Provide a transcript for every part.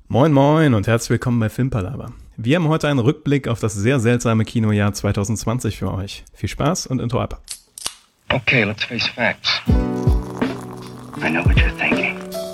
Moin moin und herzlich willkommen bei Filmpalava. Wir haben heute einen Rückblick auf das sehr seltsame Kinojahr 2020 für euch. Viel Spaß und Intro ab. Okay, let's face facts. I know what you're thinking.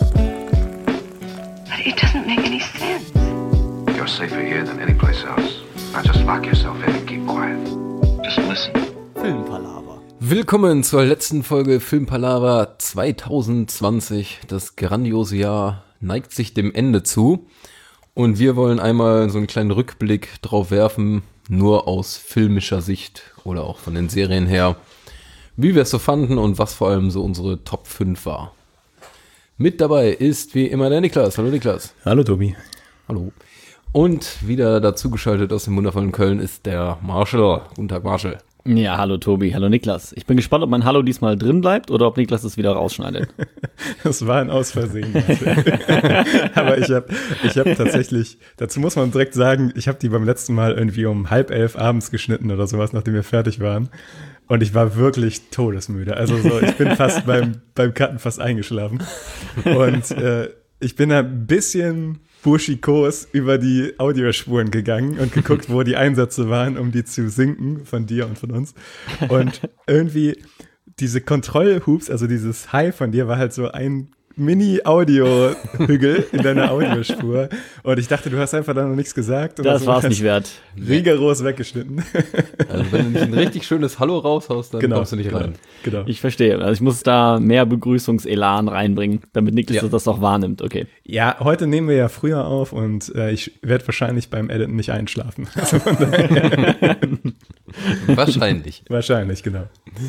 But it doesn't make any sense. You're safer here than any place else. Now just lock yourself in and keep quiet. Just listen. Filmpalava. Willkommen zur letzten Folge Filmpalava 2020. Das grandiose Jahr neigt sich dem Ende zu und wir wollen einmal so einen kleinen Rückblick drauf werfen, nur aus filmischer Sicht oder auch von den Serien her, wie wir es so fanden und was vor allem so unsere Top 5 war. Mit dabei ist wie immer der Niklas. Hallo Niklas. Hallo Tobi. Hallo. Und wieder dazugeschaltet aus dem wundervollen Köln ist der Marshall. Guten Tag Marshall. Ja, hallo Tobi, hallo Niklas. Ich bin gespannt, ob mein Hallo diesmal drin bleibt oder ob Niklas es wieder rausschneidet. Das war ein Ausversehen. Aber ich hab tatsächlich, dazu muss man direkt sagen, ich habe die beim letzten Mal irgendwie um 10:30 abends geschnitten oder sowas, nachdem wir fertig waren. Und ich war wirklich todesmüde. Also so, ich bin fast beim Cutten fast eingeschlafen. Und ich bin ein bisschen burschikos über die Audiospuren gegangen und geguckt, wo die Einsätze waren, um die zu sinken von dir und von uns. Und irgendwie diese Kontrollhoops, also dieses High von dir, war halt so ein Mini-Audio-Hügel in deiner Audiospur. Und ich dachte, du hast einfach da noch nichts gesagt. Das so. war's nicht wert. Rigoros weggeschnitten. Also wenn du nicht ein richtig schönes Hallo raushaust, dann kommst du nicht rein. Genau. Ich verstehe. Also ich muss da mehr Begrüßungselan reinbringen, damit Niklas das auch wahrnimmt. Okay. Ja, heute nehmen wir ja früher auf und ich werde wahrscheinlich beim Editen nicht einschlafen. Also von daher. Wahrscheinlich. Wahrscheinlich, genau.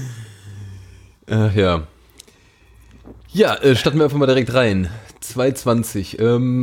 Ja. Ja, starten wir einfach mal direkt rein. 2020.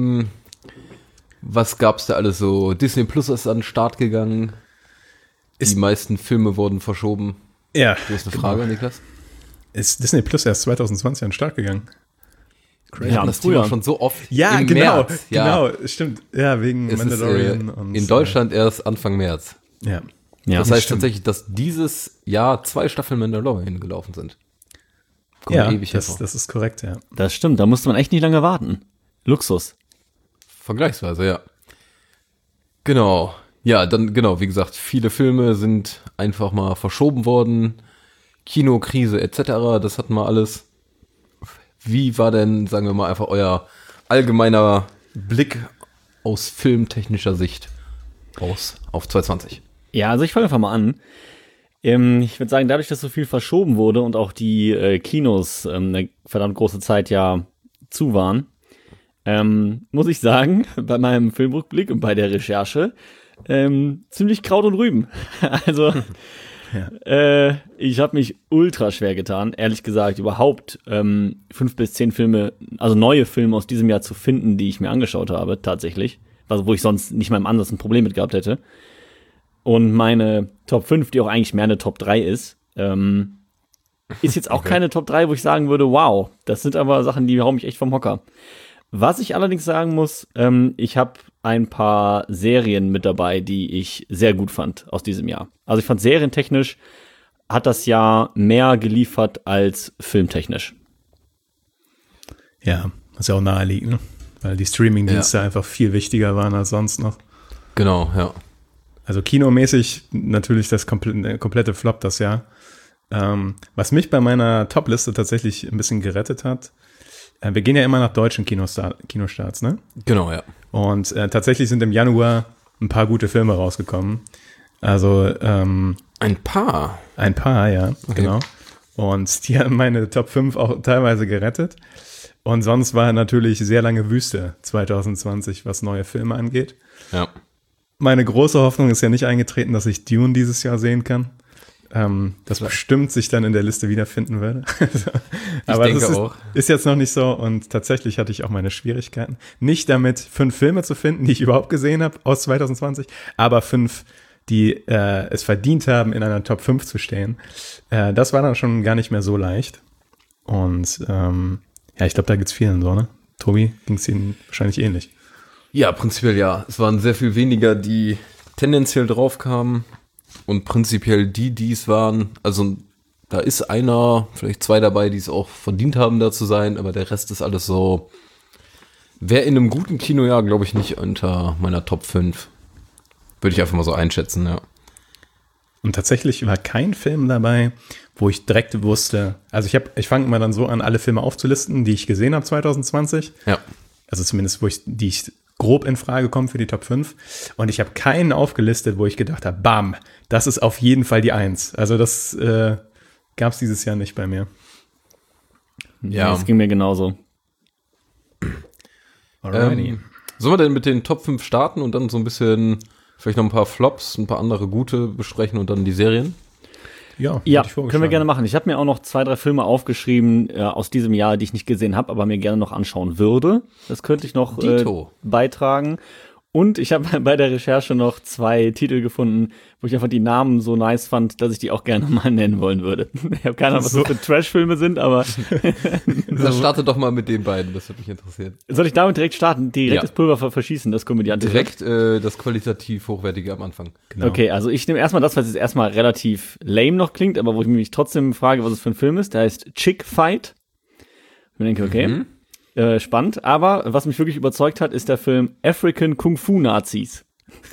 Was gab's da alles so? Disney Plus ist an den Start gegangen. Die meisten Filme wurden verschoben. Ja. Du hast eine Frage, Niklas? Ist Disney Plus erst 2020 an den Start gegangen? Wir haben das Thema schon so oft Ja, im genau, März. genau, stimmt. Ja, wegen Es Mandalorian. ist und in Deutschland erst Anfang März. Ja. Das heißt stimmt. tatsächlich, dass dieses Jahr 2 Staffeln Mandalorian gelaufen sind. Kommt Ja, ewig das hervor. ist korrekt, ja. Das stimmt, da musste man echt nicht lange warten. Luxus. Vergleichsweise, ja. Genau. Ja, dann, genau, wie gesagt, viele Filme sind einfach mal verschoben worden. Kinokrise etc., das hatten wir alles. Wie war denn, sagen wir mal, einfach euer allgemeiner Blick aus filmtechnischer Sicht auf 2020? Ja, also ich fange einfach mal an. Ich würde sagen, dadurch, dass so viel verschoben wurde und auch die Kinos eine verdammt große Zeit ja zu waren, muss ich sagen, bei meinem Filmrückblick und bei der Recherche, ziemlich Kraut und Rüben. Also, ich habe mich ultra schwer getan, ehrlich gesagt, überhaupt 5 bis 10 Filme, also neue Filme aus diesem Jahr zu finden, die ich mir angeschaut habe, tatsächlich. Also, wo ich sonst nicht mal im Ansatz ein Problem mit gehabt hätte. Und meine Top 5, die auch eigentlich mehr eine Top 3 ist jetzt auch keine Top 3, wo ich sagen würde, wow, das sind aber Sachen, die hauen mich echt vom Hocker. Was ich allerdings sagen muss, ich habe ein paar Serien mit dabei, die ich sehr gut fand aus diesem Jahr. Also ich fand serientechnisch hat das Jahr mehr geliefert als filmtechnisch. Ja, was ja auch naheliegt, ne? Weil die Streaming-Dienste einfach viel wichtiger waren als sonst noch. Genau, ja. Also kinomäßig natürlich das komplette Flop das Jahr. Was mich bei meiner Top-Liste tatsächlich ein bisschen gerettet hat, wir gehen ja immer nach deutschen Kinostarts, ne? Genau, ja. Und tatsächlich sind im Januar ein paar gute Filme rausgekommen. Also Ein paar, ja, Okay. genau. Und die haben meine Top 5 auch teilweise gerettet. Und sonst war natürlich sehr lange Wüste 2020, was neue Filme angeht. Ja. Meine große Hoffnung ist ja nicht eingetreten, dass ich Dune dieses Jahr sehen kann. Das bestimmt sich dann in der Liste wiederfinden würde. Aber denke das auch. ist jetzt noch nicht so und tatsächlich hatte ich auch meine Schwierigkeiten. Nicht damit 5 Filme zu finden, die ich überhaupt gesehen habe aus 2020, aber 5, die es verdient haben, in einer Top 5 zu stehen. Das war dann schon gar nicht mehr so leicht. Und ja, ich glaube, da geht's vielen so, ne? Tobi, ging's Ihnen wahrscheinlich ähnlich. Ja, prinzipiell ja. Es waren sehr viel weniger, die tendenziell drauf kamen und prinzipiell die es waren, also da ist einer, vielleicht 2 dabei, die es auch verdient haben, da zu sein, aber der Rest ist alles so, Wäre in einem guten Kinojahr, glaube ich, nicht unter meiner Top 5. Würde ich einfach mal so einschätzen, ja. Und tatsächlich war kein Film dabei, wo ich direkt wusste, also ich fange immer dann so an, alle Filme aufzulisten, die ich gesehen habe 2020. Ja. Also zumindest, die ich grob in Frage kommen für die Top 5. Und ich habe keinen aufgelistet, wo ich gedacht habe, bam, das ist auf jeden Fall die 1. Also das gab es dieses Jahr nicht bei mir. Ja, das ging mir genauso. Sollen wir denn mit den Top 5 starten und dann so ein bisschen, vielleicht noch ein paar Flops, ein paar andere gute besprechen und dann die Serien? Ja, können wir gerne machen. Ich habe mir auch noch 2, 3 Filme aufgeschrieben aus diesem Jahr, die ich nicht gesehen habe, aber mir gerne noch anschauen würde. Das könnte ich noch beitragen. Und ich habe bei der Recherche noch 2 Titel gefunden, wo ich einfach die Namen so nice fand, dass ich die auch gerne mal nennen wollen würde. Ich habe keine Ahnung, was das für Trash-Filme sind, aber Dann starte doch mal mit den beiden, das würde mich interessieren. Soll ich damit direkt starten? Direkt das Pulver verschießen, das Komödiantische? Direkt das qualitativ Hochwertige am Anfang. Genau. Okay, also ich nehme erstmal das, was jetzt erstmal relativ lame noch klingt, aber wo ich mich trotzdem frage, was es für ein Film ist. Der heißt Chick Fight. Ich denke, okay. Spannend, aber was mich wirklich überzeugt hat, ist der Film African Kung Fu Nazis.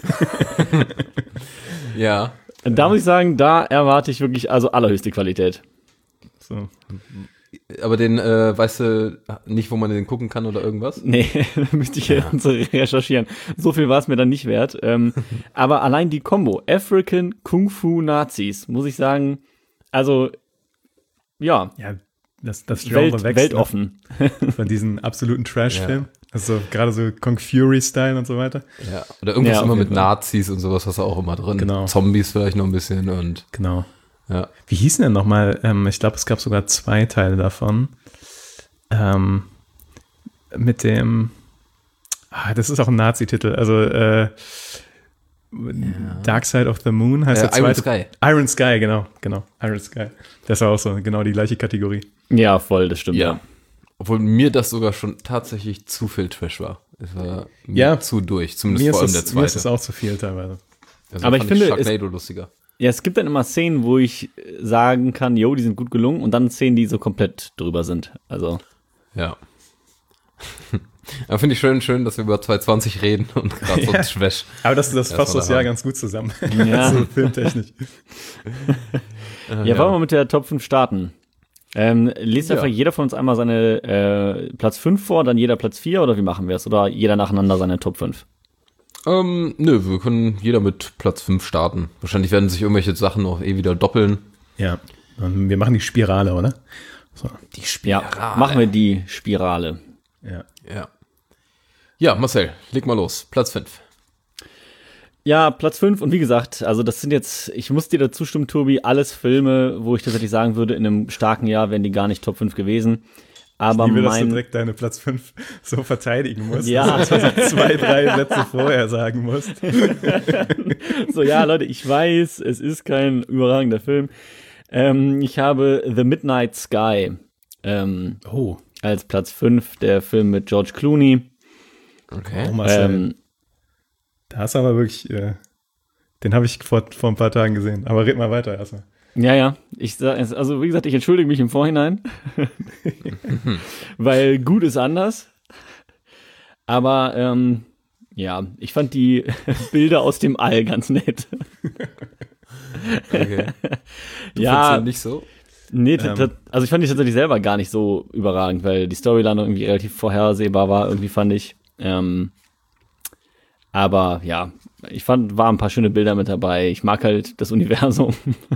Ja. Und da muss ich sagen, da erwarte ich wirklich also allerhöchste Qualität. So. Aber den, weißt du nicht, wo man den gucken kann oder irgendwas? Nee, da müsste ich jetzt recherchieren. So viel war es mir dann nicht wert. Aber allein die Kombo African Kung Fu Nazis, muss ich sagen, also ja das Genre wächst weltoffen. Von diesen absoluten Trash-Filmen. Also gerade so Kung Fury-Style und so weiter. Ja, oder irgendwas immer mit Nazis und sowas, was auch immer drin. Genau. Zombies vielleicht noch ein bisschen und. Genau. Ja. Wie hießen denn nochmal? Ich glaube, es gab sogar 2 Teile davon. Mit dem. Das ist auch ein Nazi-Titel. Also Dark Side of the Moon heißt der zweite. Iron Sky. Iron Sky, genau. Iron Sky. Das war auch so genau die gleiche Kategorie. Ja, voll, das stimmt. Ja. Obwohl mir das sogar schon tatsächlich zu viel Trash war. Es war mir zu durch, zumindest vor allem der zweite. Mir ist es auch zu viel teilweise. Also aber ich finde, Sharknado lustiger. Ja, es gibt dann immer Szenen, wo ich sagen kann, jo, die sind gut gelungen, und dann Szenen, die so komplett drüber sind. Also. Ja. Aber finde ich schön, dass wir über 2020 reden und gerade so Trash. Aber das fasst das Jahr ganz gut zusammen. Ja. Also filmtechnisch. Ja, wollen wir mit der Top 5 starten? Liest einfach jeder von uns einmal seine Platz 5 vor, dann jeder Platz 4, oder wie machen wir es? Oder jeder nacheinander seine Top 5? Nö, wir können jeder mit Platz 5 starten. Wahrscheinlich werden sich irgendwelche Sachen auch wieder doppeln. Ja, und wir machen die Spirale, oder? So. Die Spirale. Ja, machen wir die Spirale. Ja, Marcel, leg mal los. Platz 5. Ja, Platz 5, und wie gesagt, also das sind jetzt, ich muss dir dazu stimmen, Tobi, alles Filme, wo ich tatsächlich sagen würde, in einem starken Jahr wären die gar nicht Top 5 gewesen. Aber ich liebe, dass du direkt deine Platz 5 so verteidigen musst, ja. dass du so 2, 3 Sätze vorher sagen musst. So, ja, Leute, ich weiß, es ist kein überragender Film. Ich habe The Midnight Sky als Platz 5, der Film mit George Clooney. Okay. Oh, Marcel. Da hast du aber wirklich, den habe ich vor ein paar Tagen gesehen. Aber red mal weiter erstmal. Ja. Also wie gesagt, ich entschuldige mich im Vorhinein, weil gut ist anders. Aber ja, ich fand die Bilder aus dem All ganz nett. Okay. Du ja, findest nicht so? Nee, also ich fand die tatsächlich selber gar nicht so überragend, weil die Storyline irgendwie relativ vorhersehbar war, irgendwie fand ich. Aber ja, ich fand, waren ein paar schöne Bilder mit dabei. Ich mag halt das Universum.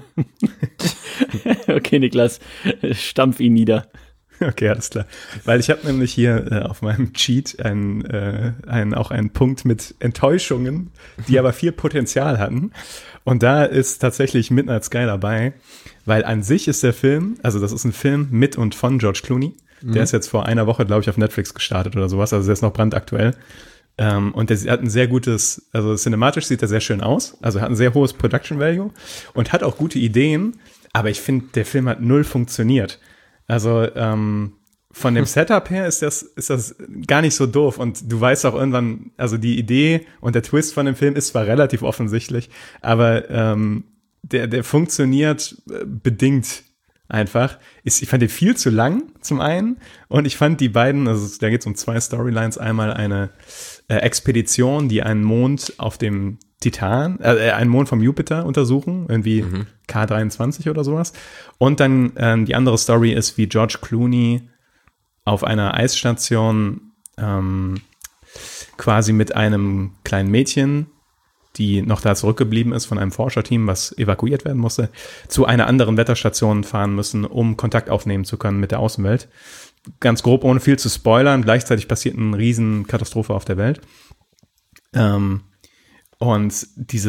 Okay, Niklas, stampf ihn nieder. Okay, alles klar. Weil ich habe nämlich hier auf meinem Cheat auch einen Punkt mit Enttäuschungen, die aber viel Potenzial hatten. Und da ist tatsächlich Midnight Sky dabei, weil an sich ist der Film, also das ist ein Film mit und von George Clooney. Der ist jetzt vor einer Woche, glaube ich, auf Netflix gestartet oder sowas, also der ist noch brandaktuell. Und der hat ein sehr gutes, also cinematisch sieht er sehr schön aus, also hat ein sehr hohes Production Value und hat auch gute Ideen, aber ich finde, der Film hat null funktioniert. Also von dem Setup her ist das gar nicht so doof, und du weißt auch irgendwann, also die Idee und der Twist von dem Film ist zwar relativ offensichtlich, aber der funktioniert bedingt einfach. Ich fand den viel zu lang, zum einen. Und ich fand die beiden, also da geht es um 2 Storylines. Einmal eine Expedition, die einen Mond auf dem Titan, einen Mond vom Jupiter untersuchen, irgendwie K23 oder sowas. Und dann die andere Story ist, wie George Clooney auf einer Eisstation quasi mit einem kleinen Mädchen, die noch da zurückgeblieben ist von einem Forscherteam, was evakuiert werden musste, zu einer anderen Wetterstation fahren müssen, um Kontakt aufnehmen zu können mit der Außenwelt. Ganz grob, ohne viel zu spoilern. Gleichzeitig passiert eine riesen Katastrophe auf der Welt. Und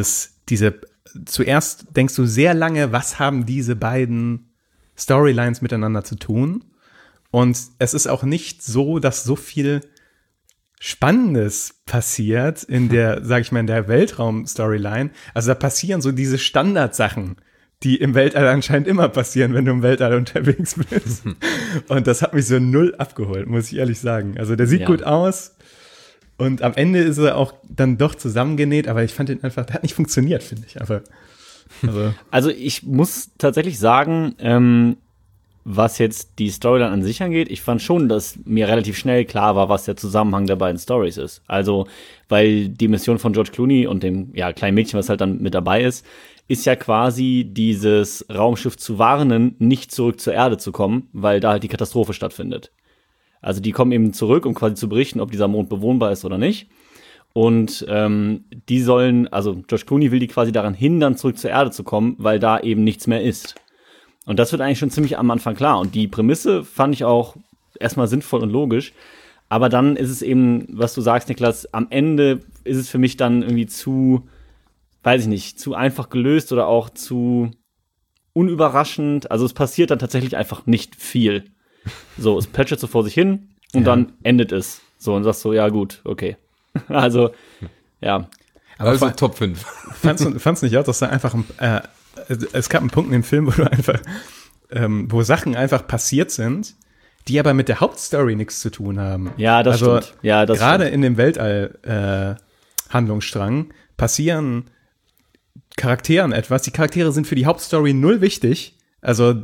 zuerst denkst du sehr lange, was haben diese beiden Storylines miteinander zu tun? Und es ist auch nicht so, dass so viel Spannendes passiert in der, sag ich mal, in der Weltraum-Storyline. Also da passieren so diese Standardsachen, die im Weltall anscheinend immer passieren, wenn du im Weltall unterwegs bist. Und das hat mich so null abgeholt, muss ich ehrlich sagen. Also der sieht gut aus. Und am Ende ist er auch dann doch zusammengenäht, aber ich fand ihn einfach, der hat nicht funktioniert, finde ich. Aber, also ich muss tatsächlich sagen, was jetzt die Storyline an sich angeht, ich fand schon, dass mir relativ schnell klar war, was der Zusammenhang der beiden Stories ist. Also, weil die Mission von George Clooney und dem kleinen Mädchen, was halt dann mit dabei ist ja quasi dieses Raumschiff zu warnen, nicht zurück zur Erde zu kommen, weil da halt die Katastrophe stattfindet. Also die kommen eben zurück, um quasi zu berichten, ob dieser Mond bewohnbar ist oder nicht. Und die sollen, also George Clooney will die quasi daran hindern, zurück zur Erde zu kommen, weil da eben nichts mehr ist. Und das wird eigentlich schon ziemlich am Anfang klar. Und die Prämisse fand ich auch erstmal sinnvoll und logisch. Aber dann ist es eben, was du sagst, Niklas, am Ende ist es für mich dann irgendwie zu, weiß ich nicht, zu einfach gelöst oder auch zu unüberraschend. Also es passiert dann tatsächlich einfach nicht viel. So, es plätschert so vor sich hin und dann endet es. So, und sagst so, ja gut, okay. Also, ja. Aber also Top 5. Fandst du nicht auch, dass da einfach es gab einen Punkt in dem Film, wo du einfach, wo Sachen einfach passiert sind, die aber mit der Hauptstory nichts zu tun haben. Ja, das stimmt. Ja, das gerade stimmt. in dem Weltall-Handlungsstrang passieren Charakteren etwas. Die Charaktere sind für die Hauptstory null wichtig. Also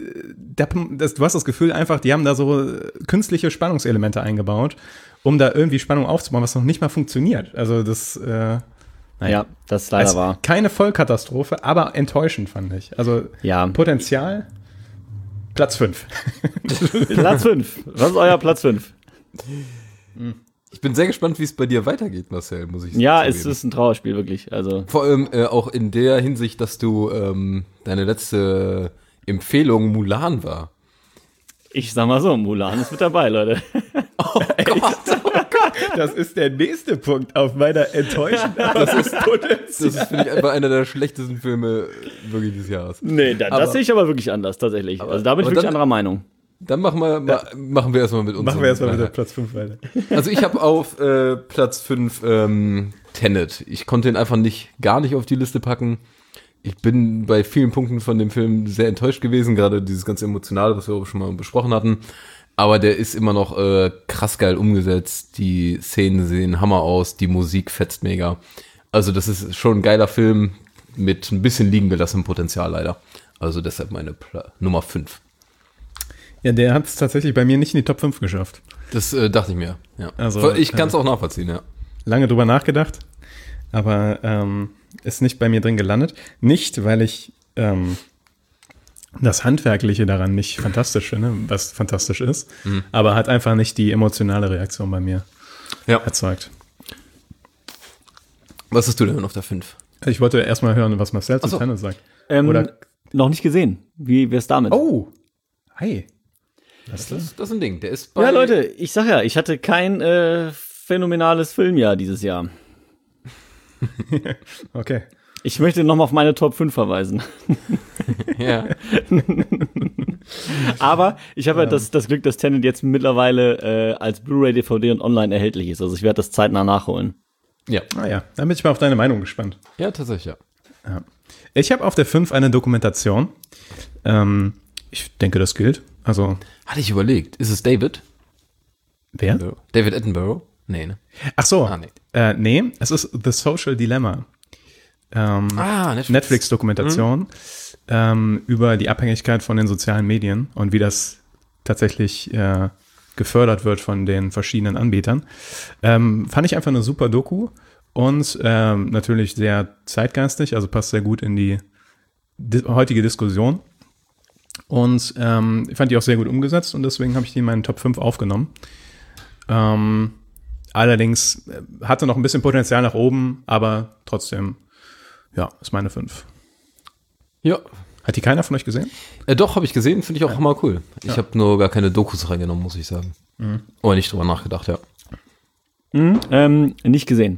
du hast das Gefühl einfach, die haben da so künstliche Spannungselemente eingebaut, um da irgendwie Spannung aufzubauen, was noch nicht mal funktioniert. Also das ja, das leider war. Keine Vollkatastrophe, aber enttäuschend, fand ich. Also Potenzial, Platz 5. Platz 5. Was ist euer Platz 5? Ich bin sehr gespannt, wie es bei dir weitergeht, Marcel, muss ich sagen. Ja, es ist ein Trauerspiel, wirklich. Also. Vor allem auch in der Hinsicht, dass du deine letzte Empfehlung Mulan war. Ich sag mal so, Mulan ist mit dabei, Leute. Oh Gott. Das ist der nächste Punkt auf meiner enttäuschenden Potenzial. Das ist, finde ich, einfach einer der schlechtesten Filme wirklich des Jahres. Nee, das sehe ich aber wirklich anders, tatsächlich. Also da bin ich wirklich anderer Meinung. Dann machen wir erstmal mit uns. Machen wir erstmal mit Platz 5 weiter. Also ich habe auf Platz 5 Tenet. Ich konnte ihn einfach gar nicht auf die Liste packen. Ich bin bei vielen Punkten von dem Film sehr enttäuscht gewesen, gerade dieses ganze Emotionale, was wir auch schon mal besprochen hatten. Aber der ist immer noch krass geil umgesetzt. Die Szenen sehen Hammer aus, die Musik fetzt mega. Also das ist schon ein geiler Film mit ein bisschen liegen gelassenem Potenzial leider. Also deshalb meine Nummer 5. Ja, der hat es tatsächlich bei mir nicht in die Top 5 geschafft. Das dachte ich mir, ja. Also, ich kann es auch nachvollziehen, ja. Lange drüber nachgedacht, aber ist nicht bei mir drin gelandet. Nicht, weil ich das Handwerkliche daran nicht fantastisch finde, was fantastisch ist, aber hat einfach nicht die emotionale Reaktion bei mir erzeugt. Was hast du denn auf der 5? Ich wollte erstmal hören, was Marcel zu Tenet sagt. Oder noch nicht gesehen. Wie wär's damit? Oh, hi. Das ist ein Ding. Der ist bei Ja, Leute, ich sag ja, ich hatte kein phänomenales Filmjahr dieses Jahr. Okay. Ich möchte nochmal auf meine Top 5 verweisen. Ja. Aber ich habe ja das Glück, dass Tenet jetzt mittlerweile als Blu-ray, DVD und online erhältlich ist. Also ich werde das zeitnah nachholen. Ja. Ah ja, dann bin ich mal auf deine Meinung gespannt. Ja, tatsächlich, ja. Ich habe auf der 5 eine Dokumentation. Ich denke, das gilt. Also hatte ich überlegt. Ist es David? Wer? David Attenborough? Nee, ne? Ach so. Nee. Nee, es ist The Social Dilemma. Netflix-Dokumentation. über die Abhängigkeit von den sozialen Medien und wie das tatsächlich gefördert wird von den verschiedenen Anbietern. Fand ich einfach eine super Doku und natürlich sehr zeitgeistig, also passt sehr gut in die heutige Diskussion. Und ich fand die auch sehr gut umgesetzt und deswegen habe ich die in meinen Top 5 aufgenommen. Allerdings hatte noch ein bisschen Potenzial nach oben, aber trotzdem, ja, ist meine 5. Ja. Hat die keiner von euch gesehen? Doch, habe ich gesehen, finde ich auch immer cool. Ich habe nur gar keine Dokus reingenommen, muss ich sagen. Oder nicht drüber nachgedacht, ja. Nicht gesehen.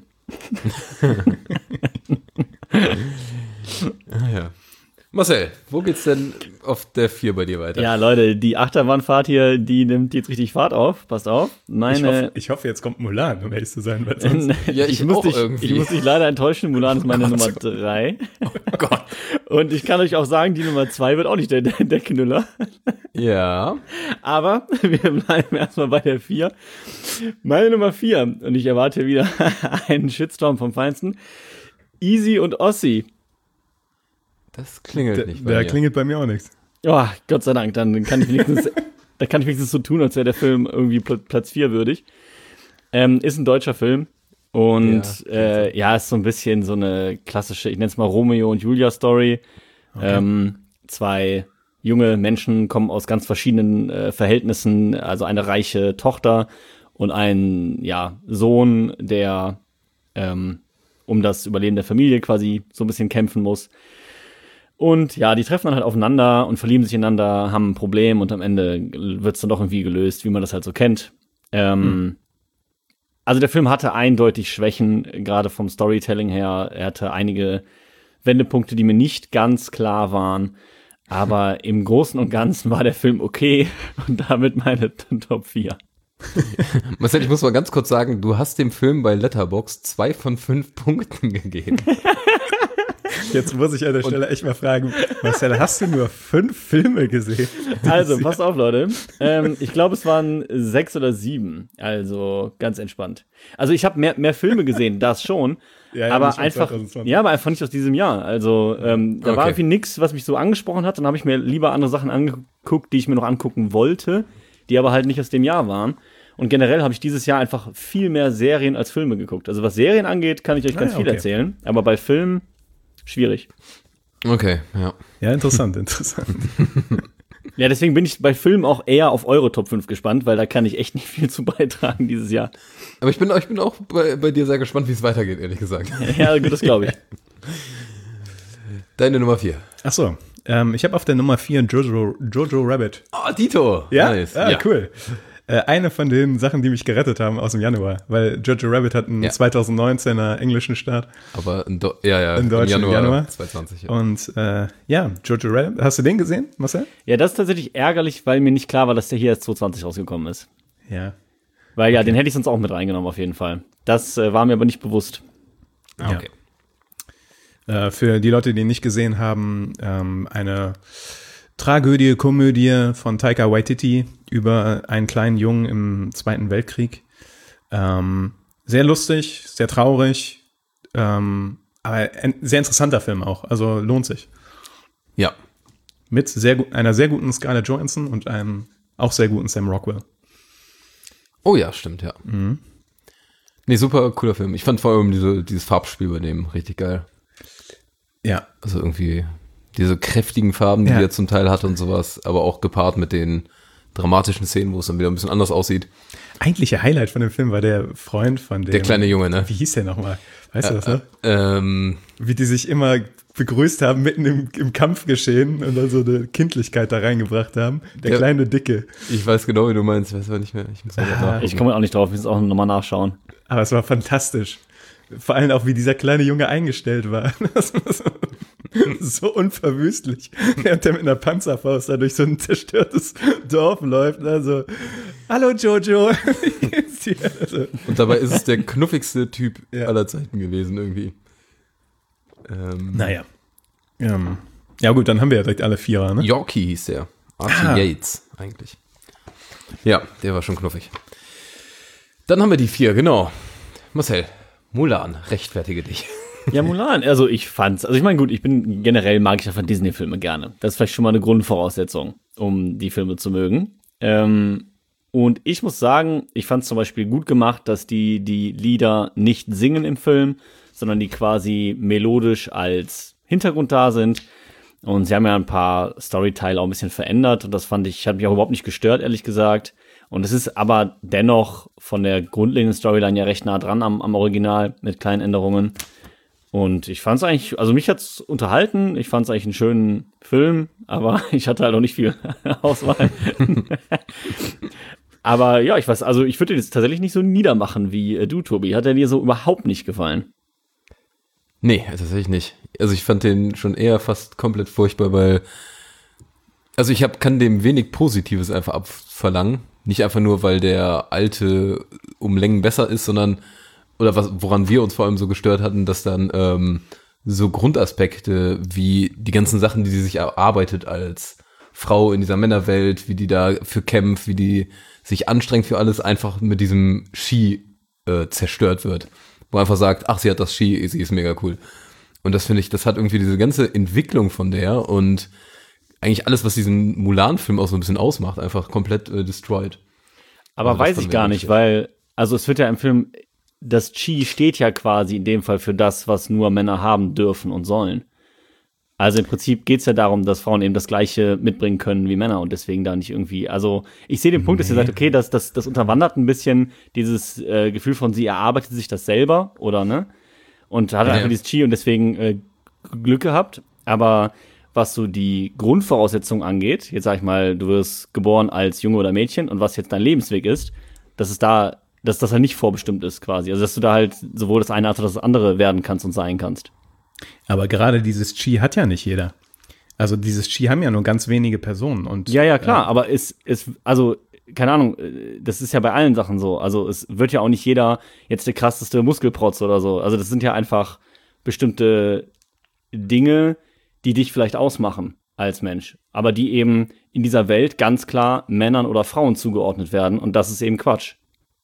Ja. Marcel, wo geht's denn auf der 4 bei dir weiter? Ja, Leute, die Achterbahnfahrt hier, die nimmt jetzt richtig Fahrt auf. Passt auf. Ich hoffe, jetzt kommt Mulan, um ehrlich zu sein. Weil sonst Ja, ich muss dich leider enttäuschen. Mulan ist meine Nummer 3. Oh Gott. Und ich kann euch auch sagen, die Nummer 2 wird auch nicht der Knüller. Ja. Aber wir bleiben erstmal bei der 4. Meine Nummer 4, und ich erwarte wieder einen Shitstorm vom Feinsten. Easy und Ossi. Das klingelt nicht bei da mir. klingelt bei mir auch nichts. Oh, Gott sei Dank, dann kann ich wenigstens so tun, als wäre der Film irgendwie Platz 4 würdig. Ist ein deutscher Film und ist so ein bisschen so eine klassische, ich nenne es mal Romeo und Julia Story. Okay. 2 junge Menschen kommen aus ganz verschiedenen Verhältnissen, also eine reiche Tochter und ein Sohn, der um das Überleben der Familie quasi so ein bisschen kämpfen muss. Und ja, die treffen dann halt aufeinander und verlieben sich ineinander, haben ein Problem und am Ende wird es dann doch irgendwie gelöst, wie man das halt so kennt. Also der Film hatte eindeutig Schwächen, gerade vom Storytelling her. Er hatte einige Wendepunkte, die mir nicht ganz klar waren. Aber im Großen und Ganzen war der Film okay und damit meine Top 4. Marcel, ich muss mal ganz kurz sagen, du hast dem Film bei Letterboxd 2 von 5 Punkten gegeben. Jetzt muss ich an der Stelle echt mal fragen, Marcel, hast du nur 5 Filme gesehen? Also, passt auf, Leute. Ich glaube, es waren 6 oder 7. Also, ganz entspannt. Also, ich habe mehr Filme gesehen, das schon. Aber einfach nicht aus diesem Jahr. Also, da war irgendwie nichts, was mich so angesprochen hat. Dann habe ich mir lieber andere Sachen angeguckt, die ich mir noch angucken wollte, die aber halt nicht aus dem Jahr waren. Und generell habe ich dieses Jahr einfach viel mehr Serien als Filme geguckt. Also, was Serien angeht, kann ich euch ganz viel erzählen. Aber bei Filmen schwierig. Okay, ja. Ja, interessant. Ja, deswegen bin ich bei Filmen auch eher auf eure Top 5 gespannt, weil da kann ich echt nicht viel zu beitragen dieses Jahr. Aber ich bin auch bei dir sehr gespannt, wie es weitergeht, ehrlich gesagt. Ja, gut, das glaube ich. Deine Nummer 4. Ach so, ich habe auf der Nummer 4 Jojo Rabbit. Oh, Dito. Ja? Nice. Ja, cool. Eine von den Sachen, die mich gerettet haben aus dem Januar, weil Jojo Rabbit hat einen 2019er englischen Start. Aber in Deutsch im Januar 2020. Ja. Und Jojo Rabbit, hast du den gesehen, Marcel? Ja, das ist tatsächlich ärgerlich, weil mir nicht klar war, dass der hier erst 2020 rausgekommen ist. Ja. Weil den hätte ich sonst auch mit reingenommen auf jeden Fall. Das war mir aber nicht bewusst. Okay. Für die Leute, die ihn nicht gesehen haben, eine Tragödie, Komödie von Taika Waititi über einen kleinen Jungen im Zweiten Weltkrieg. Sehr lustig, sehr traurig, aber ein sehr interessanter Film auch, also lohnt sich. Ja. Mit einer sehr guten Scarlett Johansson und einem auch sehr guten Sam Rockwell. Oh ja, stimmt, ja. Mhm. Nee, super cooler Film. Ich fand vor allem dieses Farbspiel bei dem richtig geil. Ja. Also irgendwie diese kräftigen Farben, die er zum Teil hatte und sowas, aber auch gepaart mit den dramatischen Szenen, wo es dann wieder ein bisschen anders aussieht. Eigentliche Highlight von dem Film war der Freund von dem. Der kleine Junge, ne? Wie hieß der nochmal? Weißt du das noch? Wie die sich immer begrüßt haben mitten im Kampfgeschehen und dann so eine Kindlichkeit da reingebracht haben. Der kleine Dicke. Ich weiß genau, wie du meinst. Ich weiß aber nicht mehr. Ich komme auch nicht drauf. Ich muss auch nochmal nachschauen. Aber es war fantastisch. Vor allem auch, wie dieser kleine Junge eingestellt war. Das war so unverwüstlich. Während der mit einer Panzerfaust da durch so ein zerstörtes Dorf läuft. Also, hallo Jojo. Also. Und dabei ist es der knuffigste Typ aller Zeiten gewesen irgendwie. Naja. Ja gut, dann haben wir ja direkt alle Vierer, ne? Yorkie hieß der. Archie Yates eigentlich. Ja, der war schon knuffig. Dann haben wir die 4, genau. Marcel, Mulan, rechtfertige dich. Ja, Mulan, also ich meine, gut, mag ich einfach Disney-Filme gerne. Das ist vielleicht schon mal eine Grundvoraussetzung, um die Filme zu mögen. Und ich muss sagen, ich fand es zum Beispiel gut gemacht, dass die Lieder nicht singen im Film, sondern die quasi melodisch als Hintergrund da sind. Und sie haben ja ein paar Storyteile auch ein bisschen verändert und das hat mich auch überhaupt nicht gestört, ehrlich gesagt. Und es ist aber dennoch von der grundlegenden Storyline ja recht nah dran am Original mit kleinen Änderungen. Und ich fand es eigentlich, also mich hat's unterhalten, ich fand es eigentlich einen schönen Film, aber ich hatte halt auch nicht viel Auswahl. Aber ja, ich würde den jetzt tatsächlich nicht so niedermachen wie du, Tobi. Hat er dir so überhaupt nicht gefallen? Nee, tatsächlich nicht. Also ich fand den schon eher fast komplett furchtbar, weil also kann dem wenig Positives einfach abverlangen. Nicht einfach nur, weil der alte um Längen besser ist, sondern woran wir uns vor allem so gestört hatten, dass dann so Grundaspekte wie die ganzen Sachen, die sie sich erarbeitet als Frau in dieser Männerwelt, wie die da für kämpft, wie die sich anstrengt für alles, einfach mit diesem Ski zerstört wird. Wo einfach sagt, ach, sie hat das Ski, sie ist mega cool. Und das finde ich, das hat irgendwie diese ganze Entwicklung von der und eigentlich alles, was diesen Mulan-Film auch so ein bisschen ausmacht, einfach komplett destroyed. Aber also weiß ich gar nicht, weil, also es wird ja im Film, das Qi steht ja quasi in dem Fall für das, was nur Männer haben dürfen und sollen. Also im Prinzip geht es ja darum, dass Frauen eben das Gleiche mitbringen können wie Männer und deswegen da nicht irgendwie, also ich sehe den Punkt, dass ihr sagt, okay, das unterwandert ein bisschen dieses Gefühl von, sie erarbeitet sich das selber, oder ne? Und hat einfach dieses Qi und deswegen Glück gehabt, aber was so die Grundvoraussetzungen angeht, jetzt sag ich mal, du wirst geboren als Junge oder Mädchen und was jetzt dein Lebensweg ist, dass das halt nicht vorbestimmt ist quasi. Also dass du da halt sowohl das eine als auch das andere werden kannst und sein kannst. Aber gerade dieses Qi hat ja nicht jeder. Also dieses Qi haben ja nur ganz wenige Personen. Und, ja, klar, aber also keine Ahnung, das ist ja bei allen Sachen so. Also es wird ja auch nicht jeder jetzt der krasseste Muskelprotz oder so. Also das sind ja einfach bestimmte Dinge, die dich vielleicht ausmachen als Mensch, aber die eben in dieser Welt ganz klar Männern oder Frauen zugeordnet werden und das ist eben Quatsch.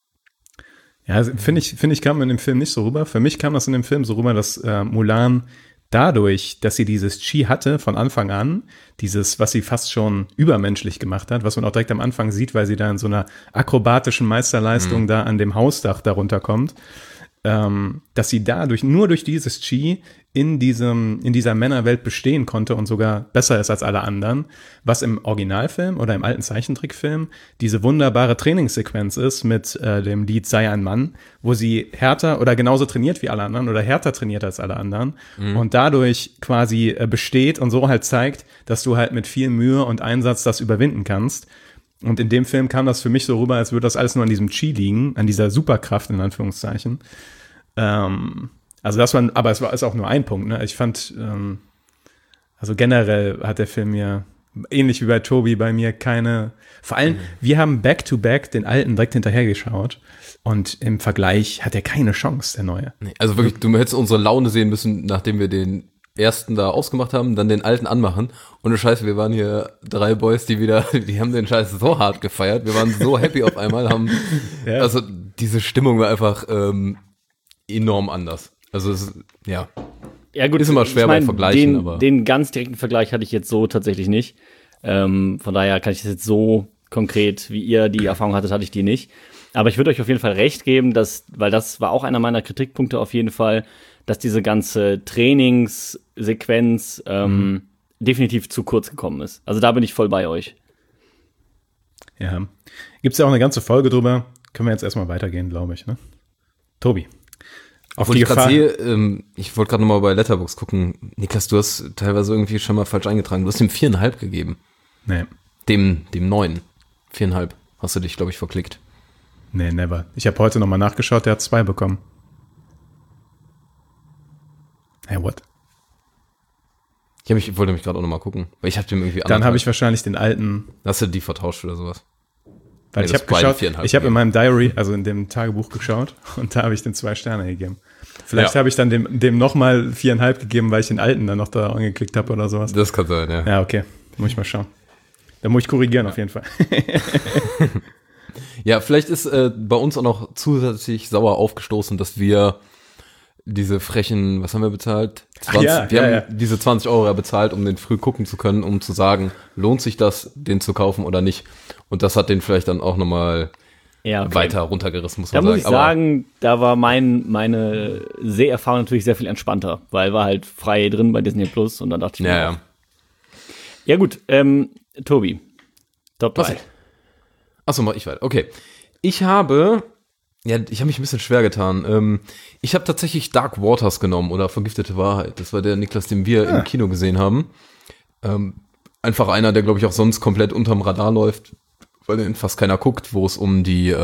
Ja, also finde ich kam in dem Film nicht so rüber. Für mich kam das in dem Film so rüber, dass Mulan dadurch, dass sie dieses Qi hatte von Anfang an, dieses, was sie fast schon übermenschlich gemacht hat, was man auch direkt am Anfang sieht, weil sie da in so einer akrobatischen Meisterleistung da an dem Hausdach darunter kommt, dass sie nur durch dieses Qi in dieser Männerwelt bestehen konnte und sogar besser ist als alle anderen, was im Originalfilm oder im alten Zeichentrickfilm diese wunderbare Trainingssequenz ist mit dem Lied Sei ein Mann, wo sie härter oder genauso trainiert wie alle anderen oder härter trainiert als alle anderen und dadurch quasi besteht und so halt zeigt, dass du halt mit viel Mühe und Einsatz das überwinden kannst. Und in dem Film kam das für mich so rüber, als würde das alles nur an diesem Qi liegen, an dieser Superkraft in Anführungszeichen. Also aber ist auch nur ein Punkt, ne? Ich fand, also generell hat der Film mir, ähnlich wie bei Tobi, bei mir vor allem, wir haben Back-to-Back den alten direkt hinterher geschaut und im Vergleich hat er keine Chance, der neue. Nee, also wirklich, du hättest unsere Laune sehen müssen, nachdem wir den ersten da ausgemacht haben, dann den alten anmachen. Und Scheiße, wir waren hier 3 Boys, die haben den Scheiß so hart gefeiert. Wir waren so happy auf einmal, also diese Stimmung war einfach enorm anders. Also ja gut, ist immer schwer bei Vergleichen. Aber den ganz direkten Vergleich hatte ich jetzt so tatsächlich nicht. Von daher kann ich das jetzt so konkret, wie ihr die Erfahrung hattet, hatte ich die nicht. Aber ich würde euch auf jeden Fall recht geben, weil das war auch einer meiner Kritikpunkte auf jeden Fall, dass diese ganze Trainingssequenz definitiv zu kurz gekommen ist. Also da bin ich voll bei euch. Ja, gibt's ja auch eine ganze Folge drüber. Können wir jetzt erstmal weitergehen, glaube ich, ne? Tobi. Ich wollte gerade nochmal bei Letterboxd gucken. Niklas, du hast teilweise irgendwie schon mal falsch eingetragen. Du hast ihm 4,5 gegeben. Nee. Dem 9. 4,5 hast du dich, glaube ich, verklickt. Nee, never. Ich habe heute nochmal nachgeschaut, der hat 2 bekommen. Hey, what? Ich wollte nämlich gerade auch nochmal gucken, weil ich habe dem irgendwie Dann habe ich wahrscheinlich den alten. Hast du die vertauscht oder sowas? Weil ich habe geschaut, ich habe in meinem Diary, also in dem Tagebuch geschaut und da habe ich den 2 Sterne gegeben. Vielleicht habe ich dann dem nochmal 4,5 gegeben, weil ich den alten dann noch da angeklickt habe oder sowas. Das kann sein, ja. Ja, okay. Muss ich mal schauen. Da muss ich korrigieren auf jeden Fall. Ja, vielleicht ist bei uns auch noch zusätzlich sauer aufgestoßen, dass wir diese frechen, was haben wir bezahlt? Wir haben diese 20 € bezahlt, um den früh gucken zu können, um zu sagen, lohnt sich das, den zu kaufen oder nicht. Und das hat den vielleicht dann auch nochmal weiter runtergerissen, muss man sagen. Da muss ich sagen, da war meine Seherfahrung natürlich sehr viel entspannter, weil war halt frei drin bei Disney Plus und dann dachte ich mir, ja gut, Tobi, Top 3. Achso, mach ich weiter. Okay. Ich habe mich ein bisschen schwer getan. Ich habe tatsächlich Dark Waters genommen oder Vergiftete Wahrheit. Das war der Niklas, den wir im Kino gesehen haben. Einfach einer, der, glaube ich, auch sonst komplett unterm Radar läuft, weil den fast keiner guckt, wo es um die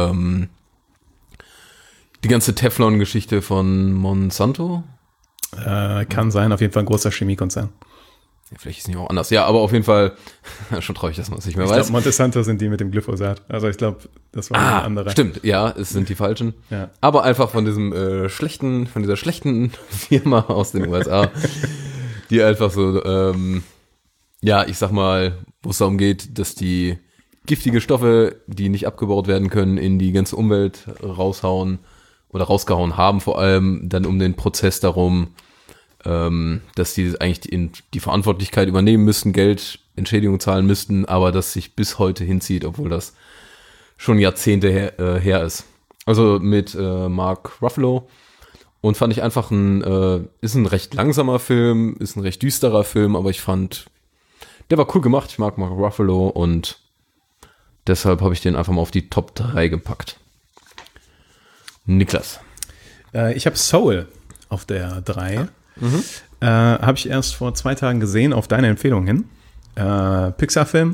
ganze Teflon-Geschichte von Monsanto. Kann sein, auf jeden Fall ein großer Chemiekonzern. Ja, vielleicht ist es nicht auch anders. Ja, aber auf jeden Fall schon traurig, dass man es nicht mehr weiß. Ich glaube, Monsanto sind die mit dem Glyphosat. Also ich glaube, das war ein anderer. Stimmt, ja, es sind die falschen. Ja. Aber einfach von diesem von dieser schlechten Firma aus den USA, die einfach so, ich sag mal, wo es darum geht, dass die giftige Stoffe, die nicht abgebaut werden können, in die ganze Umwelt raushauen oder rausgehauen haben, vor allem dann um den Prozess darum, dass die eigentlich die Verantwortlichkeit übernehmen müssten, Geld, Entschädigung zahlen müssten, aber das sich bis heute hinzieht, obwohl das schon Jahrzehnte her ist. Also mit Mark Ruffalo, und fand ich einfach ist ein recht langsamer Film, ist ein recht düsterer Film, aber ich fand, der war cool gemacht, ich mag Mark Ruffalo und deshalb habe ich den einfach mal auf die Top 3 gepackt. Niklas. Ich habe Soul auf der 3. Habe ich erst vor 2 Tagen gesehen, auf deine Empfehlung hin. Pixar-Film.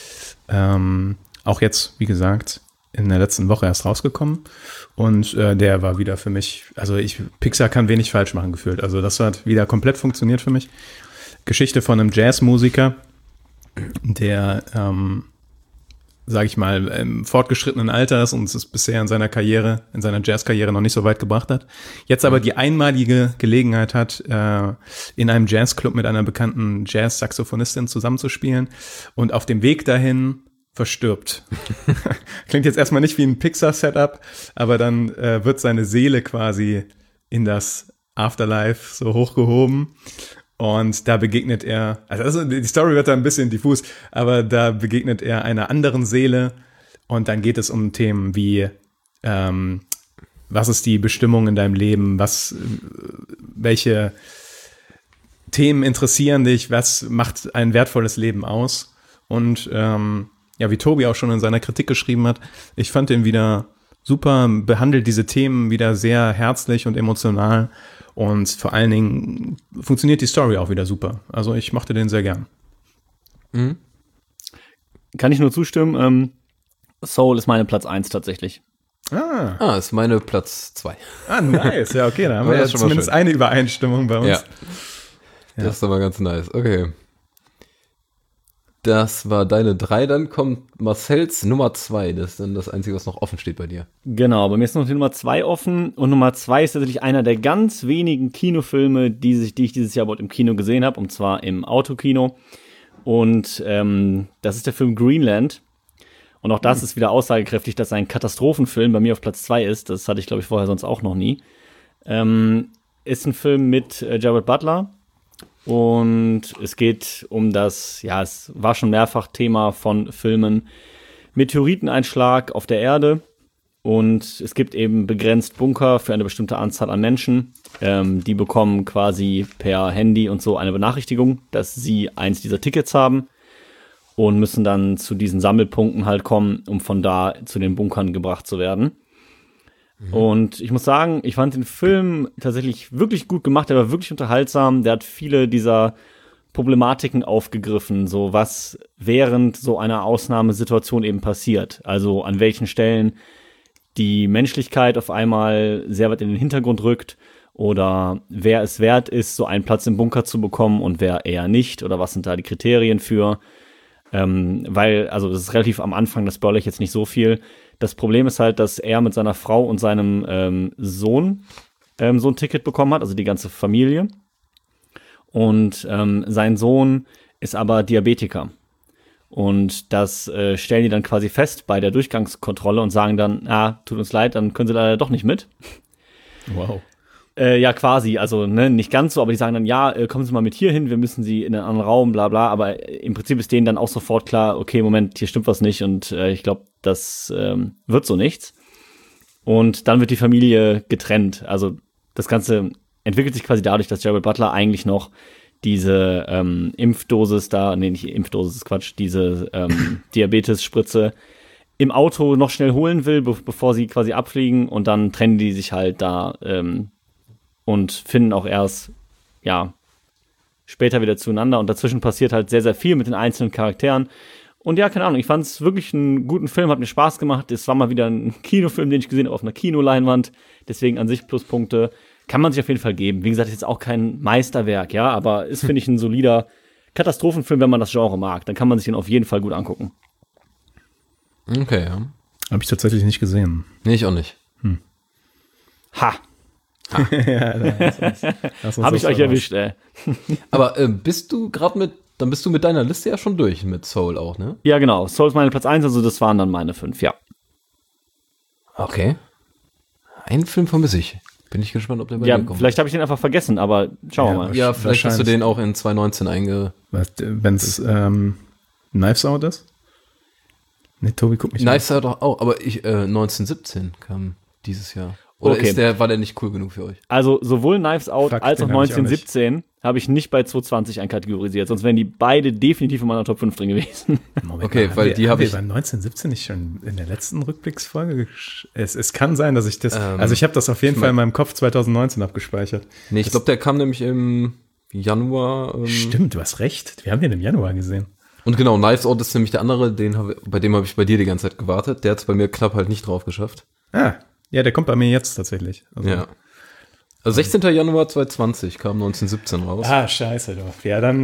Auch jetzt, wie gesagt, in der letzten Woche erst rausgekommen. Und der war wieder für mich, also Pixar kann wenig falsch machen gefühlt. Also das hat wieder komplett funktioniert für mich. Geschichte von einem Jazzmusiker, der, sage ich mal, im fortgeschrittenen Alter ist und es bisher in seiner Jazzkarriere noch nicht so weit gebracht hat. Jetzt aber die einmalige Gelegenheit hat, in einem Jazzclub mit einer bekannten Jazz-Saxophonistin zusammenzuspielen und auf dem Weg dahin verstirbt. Klingt jetzt erstmal nicht wie ein Pixar-Setup, aber dann wird seine Seele quasi in das Afterlife so hochgehoben. Und da begegnet er, also die Story wird da ein bisschen diffus, aber da begegnet er einer anderen Seele und dann geht es um Themen wie, was ist die Bestimmung in deinem Leben, welche Themen interessieren dich, was macht ein wertvolles Leben aus? Und wie Tobi auch schon in seiner Kritik geschrieben hat, ich fand den wieder super, behandelt diese Themen wieder sehr herzlich und emotional. Und vor allen Dingen funktioniert die Story auch wieder super. Also ich mochte den sehr gern. Mhm. Kann ich nur zustimmen. Soul ist meine Platz 1 tatsächlich. Ist meine Platz 2. Nice. Ja, okay, da haben wir ja zumindest eine Übereinstimmung bei uns. Ja. Das ist aber ganz nice. Okay. Das war deine 3, dann kommt Marcells Nummer 2. Das ist dann das Einzige, was noch offen steht bei dir. Genau, bei mir ist noch die Nummer 2 offen. Und Nummer 2 ist tatsächlich einer der ganz wenigen Kinofilme, die ich dieses Jahr im Kino gesehen habe. Und zwar im Autokino. Und das ist der Film Greenland. Und auch das ist wieder aussagekräftig, dass ein Katastrophenfilm bei mir auf Platz 2 ist. Das hatte ich, glaube ich, vorher sonst auch noch nie. Ist ein Film mit Jared Butler. Und es geht um es war schon mehrfach Thema von Filmen, Meteoriteneinschlag auf der Erde. Und es gibt eben begrenzt Bunker für eine bestimmte Anzahl an Menschen. Die bekommen quasi per Handy und so eine Benachrichtigung, dass sie eins dieser Tickets haben. Und müssen dann zu diesen Sammelpunkten halt kommen, um von da zu den Bunkern gebracht zu werden. Und ich muss sagen, ich fand den Film tatsächlich wirklich gut gemacht. Der war wirklich unterhaltsam. Der hat viele dieser Problematiken aufgegriffen, so was während so einer Ausnahmesituation eben passiert. Also an welchen Stellen die Menschlichkeit auf einmal sehr weit in den Hintergrund rückt oder wer es wert ist, so einen Platz im Bunker zu bekommen und wer eher nicht oder was sind da die Kriterien für. Das ist relativ am Anfang, das spoilere ich jetzt nicht so viel. Das Problem ist halt, dass er mit seiner Frau und seinem Sohn so ein Ticket bekommen hat, also die ganze Familie. Und sein Sohn ist aber Diabetiker. Und das stellen die dann quasi fest bei der Durchgangskontrolle und sagen dann, tut uns leid, dann können sie leider doch nicht mit. Wow. Ja, quasi, also nicht ganz so, aber die sagen dann, ja, kommen Sie mal mit hier hin, wir müssen Sie in einen anderen Raum, bla bla, aber im Prinzip ist denen dann auch sofort klar, okay, Moment, hier stimmt was nicht und ich glaube, das wird so nichts. Und dann wird die Familie getrennt, also das Ganze entwickelt sich quasi dadurch, dass Gerald Butler eigentlich noch diese Impfdosis da, nicht Impfdosis, ist Quatsch, diese Diabetes-Spritze im Auto noch schnell holen will, bevor sie quasi abfliegen und dann trennen die sich halt da und finden auch erst, ja, später wieder zueinander und dazwischen passiert halt sehr, sehr viel mit den einzelnen Charakteren. Und ja, keine Ahnung, ich fand es wirklich einen guten Film, hat mir Spaß gemacht. Es war mal wieder ein Kinofilm, den ich gesehen habe auf einer Kinoleinwand. Deswegen an sich Pluspunkte. Kann man sich auf jeden Fall geben. Wie gesagt, ist jetzt auch kein Meisterwerk, ja, aber ist, finde ich, ein solider Katastrophenfilm, wenn man das Genre mag. Dann kann man sich den auf jeden Fall gut angucken. Okay, ja. Habe ich tatsächlich nicht gesehen. Nee, ich auch nicht. Ha! Ja, Habe ich euch erwischt, ey. Aber bist du mit deiner Liste ja schon durch mit Soul auch, ne? Ja, genau. Soul ist meine Platz 1, also das waren dann meine 5, ja. Okay. Einen Film vermisse ich. Bin ich gespannt, ob der bei dir kommt. Vielleicht habe ich den einfach vergessen, aber schauen wir mal. Ja, vielleicht hast du den auch in 2019 Wenn es Knives Out ist? Ne, Tobi, guck mich Knives Out auch, aber 1917 kam dieses Jahr. Oder Okay. war der nicht cool genug für euch? Also sowohl Knives Out Fuck, als auch den hab ich auch 1917 habe ich nicht bei 220 einkategorisiert, sonst wären die beide definitiv in meiner Top 5 drin gewesen. Moment Okay, mal, weil die habe ich- bei 1917 nicht schon in der letzten Rückblicksfolge. Es kann sein, dass ich das. Also ich habe das auf jeden Fall in meinem Kopf 2019 abgespeichert. Nee, ich glaube, der kam nämlich im Januar. Stimmt, du hast recht. Wir haben den im Januar gesehen. Und genau, Knives Out ist nämlich der andere, bei dem habe ich bei dir die ganze Zeit gewartet. Der hat es bei mir knapp halt nicht drauf geschafft. Ah, ja, der kommt bei mir jetzt tatsächlich. Also, Ja. Also 16. Januar 2020 kam 1917 raus. Ah, scheiße doch. Ja, dann.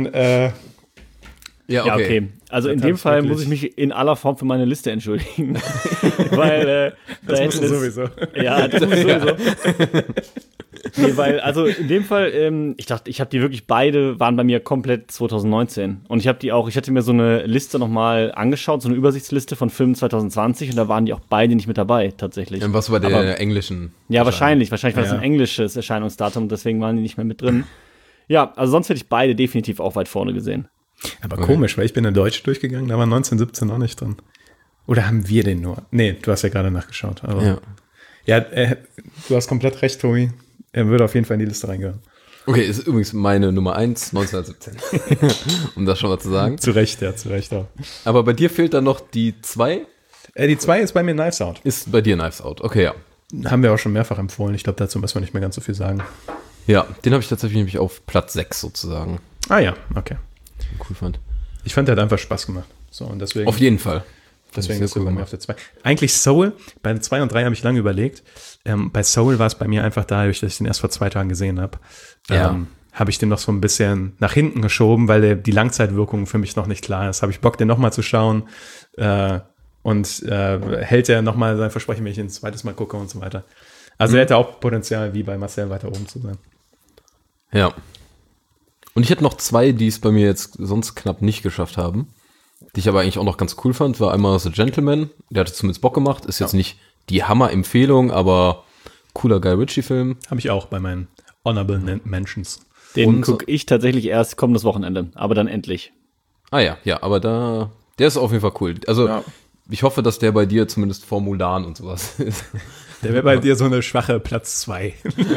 Ja, okay. Also in Das dem hab ich Fall wirklich- muss ich mich in aller Form für meine Liste entschuldigen. Weil Das da musst du hätten es- sowieso. Ja, das muss sowieso. Nee, weil, also in dem Fall, ich dachte, ich habe die wirklich beide, waren bei mir komplett 2019. Und ich hatte mir so eine Liste nochmal angeschaut, so eine Übersichtsliste von Filmen 2020 und da waren die auch beide nicht mit dabei, tatsächlich. Was bei der Aber- englischen? Ja, wahrscheinlich war das Ja. ein englisches Erscheinungsdatum, deswegen waren die nicht mehr mit drin. Ja, also sonst hätte ich beide definitiv auch weit vorne gesehen. Aber komisch, weil ich bin in Deutsch durchgegangen, da war 1917 auch nicht drin. Oder haben wir den nur? Nee, du hast ja gerade nachgeschaut. Aber Ja. du hast komplett recht, Tobi. Er würde auf jeden Fall in die Liste reingehören. Okay, ist übrigens meine Nummer 1, 1917. Um das schon mal zu sagen. Zu Recht auch. Aber bei dir fehlt dann noch die 2. Die 2 ist bei mir Knives Out. Ist bei dir Knives Out. Okay, ja. Haben wir auch schon mehrfach empfohlen. Ich glaube, dazu müssen wir nicht mehr ganz so viel sagen. Ja, den habe ich tatsächlich nämlich auf Platz 6 sozusagen. Ah ja, okay. Cool fand. Ich fand, der hat einfach Spaß gemacht. So, und deswegen, Auf jeden Fall. deswegen Sehr ist er cool bei mir gemacht. auf der 2. Eigentlich Soul, bei 2 und 3 habe ich lange überlegt. Bei Soul war es bei mir einfach dadurch, dass ich den erst vor 2 Tagen gesehen habe. Ja. Habe ich den noch so ein bisschen nach hinten geschoben, weil die Langzeitwirkung für mich noch nicht klar ist. Habe ich Bock, den nochmal zu schauen. Hält er nochmal sein Versprechen, wenn ich ihn ein zweites Mal gucke und so weiter. Also er hätte auch Potenzial, wie bei Marcel weiter oben zu sein. Ja. Und ich hätte noch 2, die es bei mir jetzt sonst knapp nicht geschafft haben, die ich aber eigentlich auch noch ganz cool fand, war einmal The Gentleman, der hatte zumindest Bock gemacht, ist jetzt nicht die Hammer-Empfehlung, aber cooler Guy Ritchie-Film. Habe ich auch bei meinen Honorable Mentions. Den Und- gucke ich tatsächlich erst kommendes Wochenende, aber dann endlich. Ah ja, aber der ist auf jeden Fall cool. Also Ja. ich hoffe, dass der bei dir zumindest vor Mulan und sowas ist. Der wäre bei dir so eine schwache Platz 2.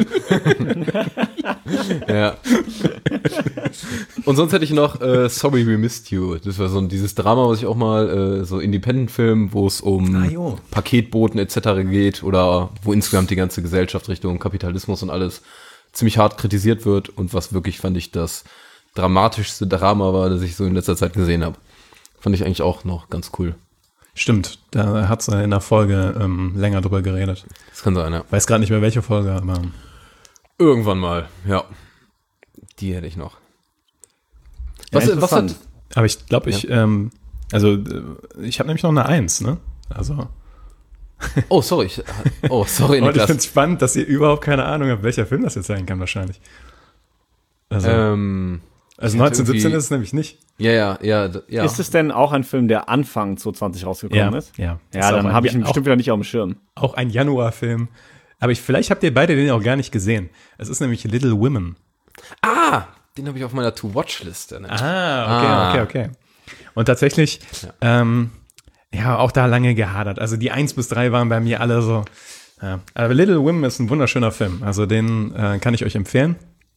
Ja. Und sonst hätte ich noch Sorry We Missed You. Das war so dieses Drama, was ich auch mal, so Independent-Film, wo es um Paketboten etc. geht oder wo insgesamt die ganze Gesellschaft Richtung Kapitalismus und alles ziemlich hart kritisiert wird und was wirklich, fand ich, das dramatischste Drama war, das ich so in letzter Zeit gesehen habe. Fand ich eigentlich auch noch ganz cool. Stimmt, da hat sie in der Folge länger drüber geredet. Das kann sein, ja. Weiß gerade nicht mehr, welche Folge, aber Irgendwann mal, ja. Die hätte ich noch. Was interessant. hat... aber ich glaube, ich habe nämlich noch eine 1, ne? Also, Oh, sorry. Sorry, und ich finde Niklas. es spannend, dass ihr überhaupt keine Ahnung habt, welcher Film das jetzt sein kann, wahrscheinlich. Also, Ich hatte 1917 irgendwie- ist es nämlich nicht. Ja. Ist es denn auch ein Film, der Anfang 2020 rausgekommen ist? Ja. Ja, dann habe ich ihn bestimmt wieder nicht auf dem Schirm. Auch ein Januarfilm. Aber vielleicht habt ihr beide den auch gar nicht gesehen. Es ist nämlich Little Women. Ah, den habe ich auf meiner To-Watch-Liste. Ne? Okay. Und tatsächlich, auch da lange gehadert. Also die 1 bis 3 waren bei mir alle so. Ja. Aber Little Women ist ein wunderschöner Film. Also den kann ich euch empfehlen.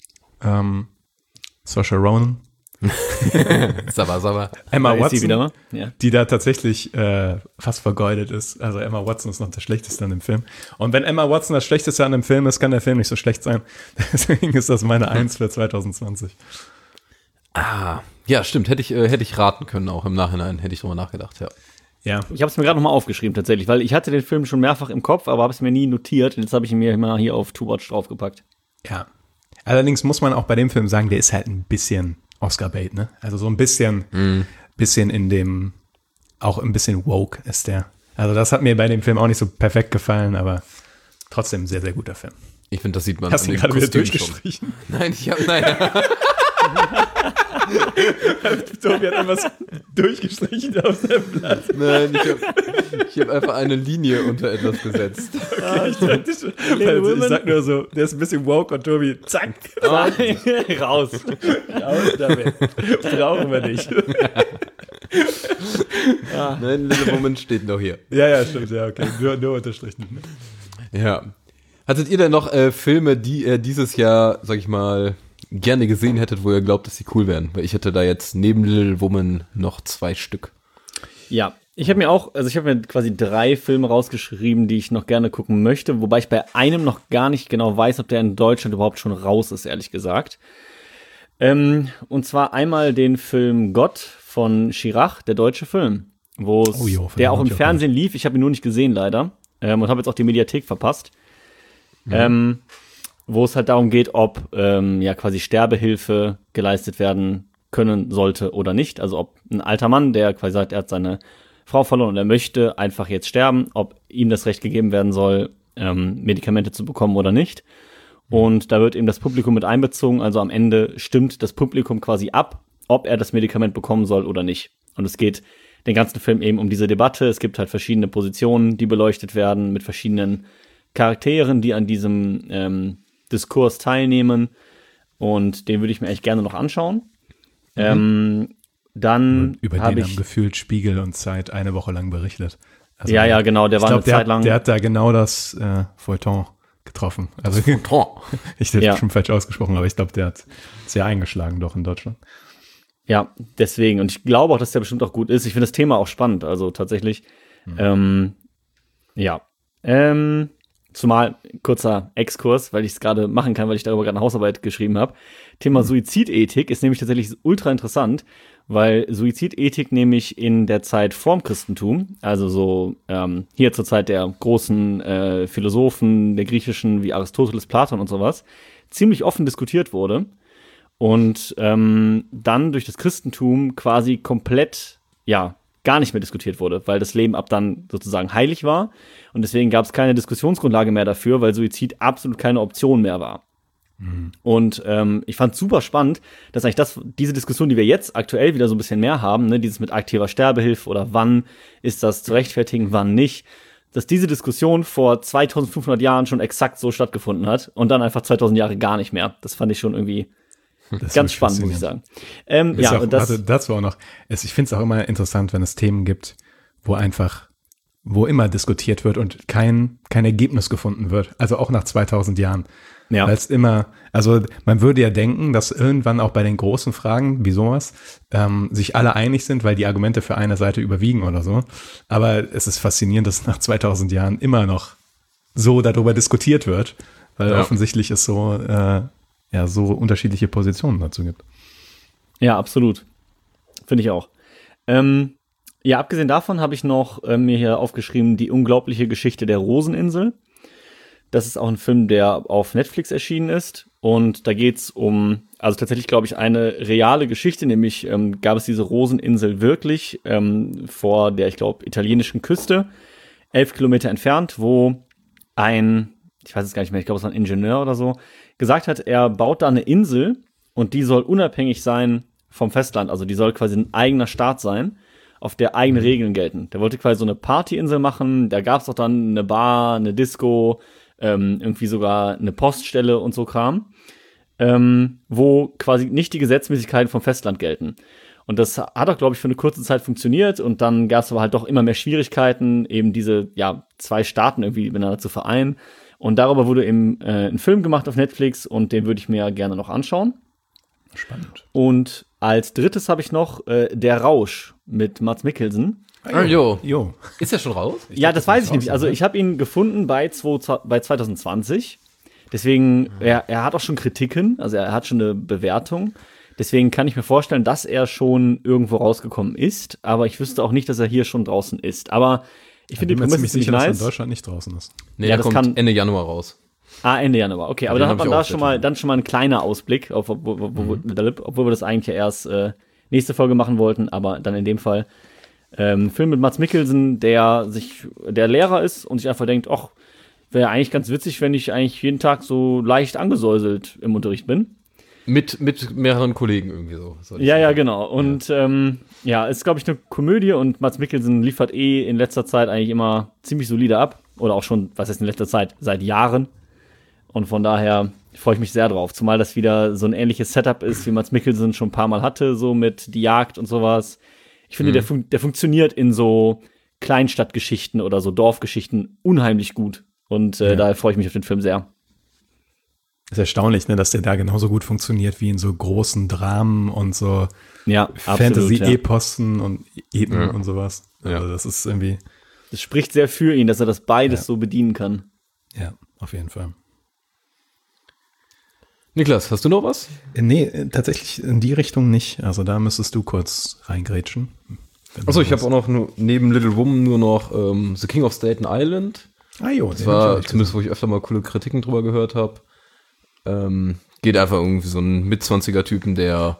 Saoirse Ronan. Sabber. Emma Watson, wieder, ja. Die da tatsächlich fast vergeudet ist. Also Emma Watson ist noch das Schlechteste an dem Film. Und wenn Emma Watson das Schlechteste an dem Film ist, kann der Film nicht so schlecht sein. Deswegen ist das meine 1 für 2020. Ah, ja, stimmt. Hätte ich raten können, auch im Nachhinein. Hätte ich drüber nachgedacht, ja. Ja. Ich habe es mir gerade nochmal aufgeschrieben, tatsächlich, weil ich hatte den Film schon mehrfach im Kopf, aber habe es mir nie notiert. Und jetzt habe ich ihn mir mal hier auf To-Watch draufgepackt. Ja. Allerdings muss man auch bei dem Film sagen, der ist halt ein bisschen Oscar-Bait, ne? Also so ein bisschen in dem, auch ein bisschen woke ist der. Also das hat mir bei dem Film auch nicht so perfekt gefallen, aber trotzdem ein sehr, sehr guter Film. Ich finde, das sieht man Hast du an den gerade wieder Kostümen durchgestrichen? schon. Nein. Tobi hat irgendwas durchgestrichen auf seinem Blatt. Nein, ich hab einfach eine Linie unter etwas gesetzt. Okay, ich dachte schon, also ich sag nur so, der ist ein bisschen woke und Tobi, zack, Raus. raus damit. Brauchen wir nicht. Nein, Little Woman steht noch hier. Ja, stimmt, ja, okay. Nur unterstrichen. Ja. Hattet ihr denn noch Filme, die ihr dieses Jahr, sag ich mal, gerne gesehen hättet, wo ihr glaubt, dass sie cool wären? Weil ich hätte da jetzt neben Little Woman noch 2 Stück. Ja, ich habe mir quasi 3 Filme rausgeschrieben, die ich noch gerne gucken möchte, wobei ich bei einem noch gar nicht genau weiß, ob der in Deutschland überhaupt schon raus ist, ehrlich gesagt. Und zwar einmal den Film Gott von Chirac, der deutsche Film, der auch im Fernsehen lief. Ich habe ihn nur nicht gesehen, leider. Und habe jetzt auch die Mediathek verpasst. Wo es halt darum geht, ob quasi Sterbehilfe geleistet werden können sollte oder nicht. Also ob ein alter Mann, der quasi sagt, er hat seine Frau verloren und er möchte einfach jetzt sterben, ob ihm das Recht gegeben werden soll, Medikamente zu bekommen oder nicht. Und da wird eben das Publikum mit einbezogen. Also am Ende stimmt das Publikum quasi ab, ob er das Medikament bekommen soll oder nicht. Und es geht den ganzen Film eben um diese Debatte. Es gibt halt verschiedene Positionen, die beleuchtet werden mit verschiedenen Charakteren, die an diesem Diskurs teilnehmen. Und den würde ich mir echt gerne noch anschauen. Dann über den haben gefühlt Spiegel und Zeit eine Woche lang berichtet. Also ja, genau, der war eine Zeit lang. Der hat da genau das Feuilleton getroffen. Also ich hätte schon falsch ausgesprochen, aber ich glaube, der hat sehr eingeschlagen doch in Deutschland. Ja, deswegen. Und ich glaube auch, dass der bestimmt auch gut ist. Ich finde das Thema auch spannend, also tatsächlich. Zumal, kurzer Exkurs, weil ich es gerade machen kann, weil ich darüber gerade eine Hausarbeit geschrieben habe. Thema Suizidethik ist nämlich tatsächlich ultra interessant, weil Suizidethik nämlich in der Zeit vorm Christentum, also so hier zur Zeit der großen Philosophen, der griechischen, wie Aristoteles, Platon und sowas, ziemlich offen diskutiert wurde. Und dann durch das Christentum quasi komplett, gar nicht mehr diskutiert wurde, weil das Leben ab dann sozusagen heilig war. Und deswegen gab es keine Diskussionsgrundlage mehr dafür, weil Suizid absolut keine Option mehr war. Und ich fand es super spannend, dass eigentlich diese Diskussion, die wir jetzt aktuell wieder so ein bisschen mehr haben, ne, dieses mit aktiver Sterbehilfe oder wann ist das zu rechtfertigen, wann nicht, dass diese Diskussion vor 2500 Jahren schon exakt so stattgefunden hat und dann einfach 2000 Jahre gar nicht mehr. Das fand ich schon irgendwie ganz spannend, muss ich sagen. Dazu auch noch. Ich finde es auch immer interessant, wenn es Themen gibt, wo immer diskutiert wird und kein Ergebnis gefunden wird. Also auch nach 2000 Jahren. Ja. Weil es immer, also man würde ja denken, dass irgendwann auch bei den großen Fragen, wie sowas, sich alle einig sind, weil die Argumente für eine Seite überwiegen oder so. Aber es ist faszinierend, dass nach 2000 Jahren immer noch so darüber diskutiert wird, weil offensichtlich es so unterschiedliche Positionen dazu gibt. Ja, absolut. Finde ich auch. Abgesehen davon habe ich noch mir hier aufgeschrieben, die unglaubliche Geschichte der Roseninsel. Das ist auch ein Film, der auf Netflix erschienen ist. Und da geht es also tatsächlich, glaube ich, eine reale Geschichte, nämlich gab es diese Roseninsel wirklich vor der, ich glaube, italienischen Küste, 11 Kilometer entfernt, wo ich weiß es gar nicht mehr, ich glaube, es war ein Ingenieur oder so, gesagt hat, er baut da eine Insel und die soll unabhängig sein vom Festland. Also die soll quasi ein eigener Staat sein, auf der eigene Regeln gelten. Der wollte quasi so eine Partyinsel machen, da gab es auch dann eine Bar, eine Disco, irgendwie sogar eine Poststelle und so Kram, wo quasi nicht die Gesetzmäßigkeiten vom Festland gelten. Und das hat auch, glaube ich, für eine kurze Zeit funktioniert und dann gab es aber halt doch immer mehr Schwierigkeiten, eben diese 2 Staaten irgendwie miteinander zu vereinen. Und darüber wurde eben ein Film gemacht auf Netflix und den würde ich mir gerne noch anschauen. Spannend. Und als drittes habe ich noch Der Rausch mit Mads Mikkelsen. Jo. Ist der schon raus? Das weiß ich nicht. Also ich habe ihn gefunden bei 2020. Deswegen, er hat auch schon Kritiken, also er hat schon eine Bewertung. Deswegen kann ich mir vorstellen, dass er schon irgendwo rausgekommen ist. Aber ich wüsste auch nicht, dass er hier schon draußen ist. Aber ich finde die Prämisse ziemlich nice. Dass er in Deutschland nicht draußen ist. Nee, der kommt Ende Januar raus. Ende Januar. Okay, aber dann hat man da schon mal ein kleiner Ausblick, obwohl wir das eigentlich ja erst nächste Folge machen wollten. Aber dann in dem Fall Film mit Mads Mikkelsen, der Lehrer ist und sich einfach denkt, ach, wäre eigentlich ganz witzig, wenn ich eigentlich jeden Tag so leicht angesäuselt im Unterricht bin. Mit mehreren Kollegen irgendwie so. Ja, genau. Und ist, glaube ich, eine Komödie und Mads Mikkelsen liefert in letzter Zeit eigentlich immer ziemlich solide ab. Oder auch schon, was heißt in letzter Zeit? Seit Jahren. Und von daher freue ich mich sehr drauf. Zumal das wieder so ein ähnliches Setup ist, wie Mads Mikkelsen schon ein paar Mal hatte, so mit Die Jagd und sowas. Ich finde, der funktioniert in so Kleinstadtgeschichten oder so Dorfgeschichten unheimlich gut. Und daher freue ich mich auf den Film sehr. Ist erstaunlich, ne, dass der da genauso gut funktioniert wie in so großen Dramen und so Fantasy-Epossen und Epen und sowas. Also das ist irgendwie. Das spricht sehr für ihn, dass er das beides so bedienen kann. Ja, auf jeden Fall. Niklas, hast du noch was? Nee, tatsächlich in die Richtung nicht. Also da müsstest du kurz reingrätschen. Achso, ich habe auch noch neben Little Woman nur noch The King of Staten Island. Das war zumindest, wo ich öfter mal coole Kritiken drüber gehört habe. Geht einfach irgendwie so ein Mit-20er-Typen, der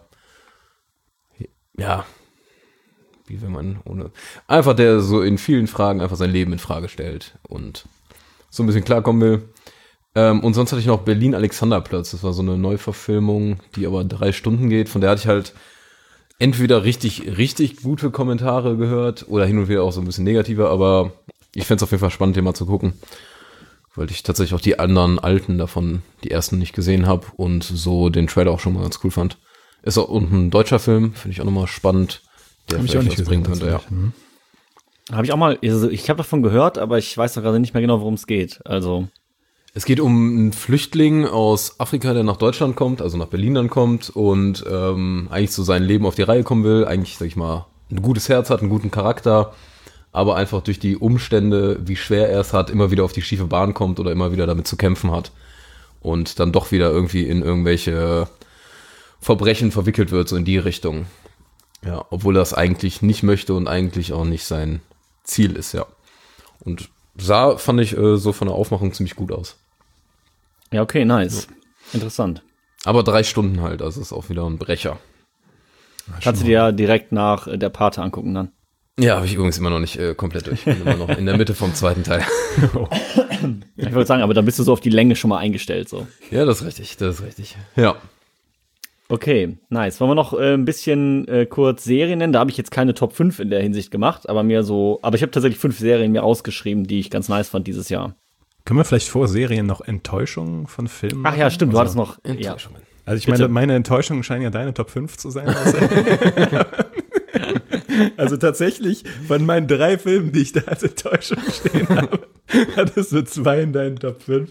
wie will man einfach der so in vielen Fragen einfach sein Leben in Frage stellt und so ein bisschen klarkommen will. Und sonst hatte ich noch Berlin-Alexanderplatz. Das war so eine Neuverfilmung, die aber 3 Stunden geht. Von der hatte ich halt entweder richtig gute Kommentare gehört oder hin und wieder auch so ein bisschen negative, aber ich fände es auf jeden Fall spannend, den mal zu gucken. Weil ich tatsächlich auch die anderen alten davon, die ersten nicht gesehen habe und so den Trailer auch schon mal ganz cool fand. Ist auch ein deutscher Film, finde ich auch nochmal spannend, der vielleicht auch nicht was bringen könnte, Habe ich auch mal, also ich habe davon gehört, aber ich weiß doch gerade nicht mehr genau, worum es geht. Also es geht um einen Flüchtling aus Afrika, der nach Deutschland kommt, also nach Berlin dann kommt und eigentlich so sein Leben auf die Reihe kommen will, eigentlich, sag ich mal, ein gutes Herz hat, einen guten Charakter, aber einfach durch die Umstände, wie schwer er es hat, immer wieder auf die schiefe Bahn kommt oder immer wieder damit zu kämpfen hat und dann doch wieder irgendwie in irgendwelche Verbrechen verwickelt wird, so in die Richtung. Ja, obwohl er es eigentlich nicht möchte und eigentlich auch nicht sein Ziel ist, ja. Und fand ich so von der Aufmachung ziemlich gut aus. Ja, okay, nice. Ja. Interessant. Aber 3 Stunden halt, also ist auch wieder ein Brecher. Kannst du dir ja direkt nach der Pate angucken dann. Ja, habe ich übrigens immer noch nicht komplett durch. Ich bin immer noch in der Mitte vom 2. Teil. Ich wollte sagen, aber dann bist du so auf die Länge schon mal eingestellt. So. Ja, das ist richtig. Ja. Okay, nice. Wollen wir noch ein bisschen kurz Serien nennen? Da habe ich jetzt keine Top 5 in der Hinsicht gemacht, aber ich habe tatsächlich 5 Serien mir ausgeschrieben, die ich ganz nice fand dieses Jahr. Können wir vielleicht vor Serien noch Enttäuschungen von Filmen Ach ja, stimmt, du hattest noch Enttäuschungen. Ja. Also ich meine, meine Enttäuschungen scheinen ja deine Top 5 zu sein. Also tatsächlich, von meinen 3 Filmen, die ich da als Enttäuschung stehen habe, hattest du 2 in deinen Top 5.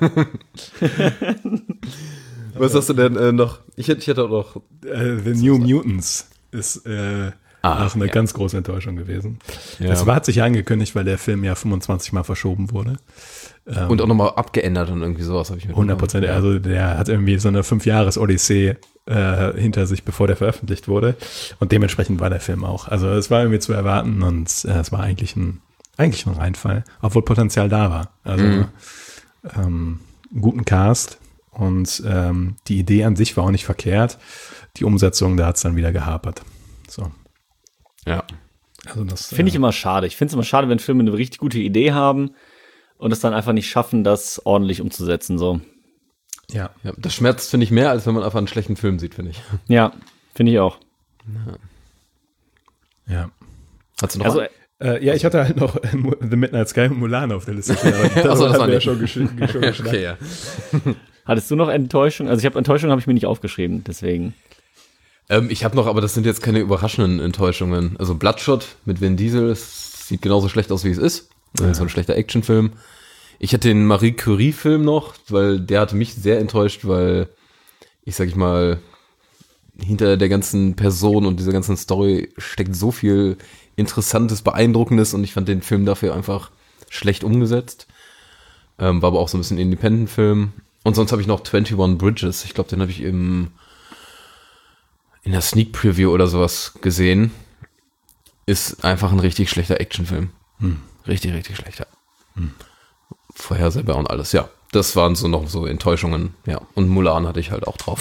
Was hast du denn noch? Ich hätte auch noch The New Mutants ist auch eine ganz große Enttäuschung gewesen. Ja. Es hat sich ja angekündigt, weil der Film ja 25 Mal verschoben wurde. Und auch nochmal abgeändert und irgendwie sowas habe ich mitbekommen. 100%. Ja. Also der hat irgendwie so eine 5-Jahres-Odyssee hinter sich, bevor der veröffentlicht wurde. Und dementsprechend war der Film auch. Also es war irgendwie zu erwarten und es war eigentlich ein Reinfall, obwohl Potenzial da war. Also guten Cast und die Idee an sich war auch nicht verkehrt. Die Umsetzung, da hat es dann wieder gehapert. So. Ja. Also das finde ich immer schade. Ich finde es immer schade, wenn Filme eine richtig gute Idee haben und es dann einfach nicht schaffen, das ordentlich umzusetzen. So. Ja, das schmerzt, finde ich, mehr, als wenn man einfach einen schlechten Film sieht, finde ich. Ja, finde ich auch. Ja. Hast du noch Ja, ich hatte halt noch The Midnight Sky und Mulan auf der Liste. Das war haben wir ja nicht. schon geschnackt. Okay, ja. Hattest du noch Enttäuschung? Also Enttäuschung habe ich mir nicht aufgeschrieben, deswegen. Ich habe noch, aber das sind jetzt keine überraschenden Enttäuschungen. Also Bloodshot mit Vin Diesel, das sieht genauso schlecht aus, wie es ist. Ja. So ein schlechter Actionfilm. Ich hatte den Marie Curie-Film noch, weil der hatte mich sehr enttäuscht, weil ich sag ich mal, hinter der ganzen Person und dieser ganzen Story steckt so viel Interessantes, Beeindruckendes und ich fand den Film dafür einfach schlecht umgesetzt. War aber auch so ein bisschen Independent-Film. Und sonst habe ich noch 21 Bridges. Ich glaube, den habe ich in der Sneak Preview oder sowas gesehen. Ist einfach ein richtig schlechter Actionfilm. Richtig, richtig schlechter. Vorhersehbar und alles, ja. Das waren so noch so Enttäuschungen, ja. Und Mulan hatte ich halt auch drauf.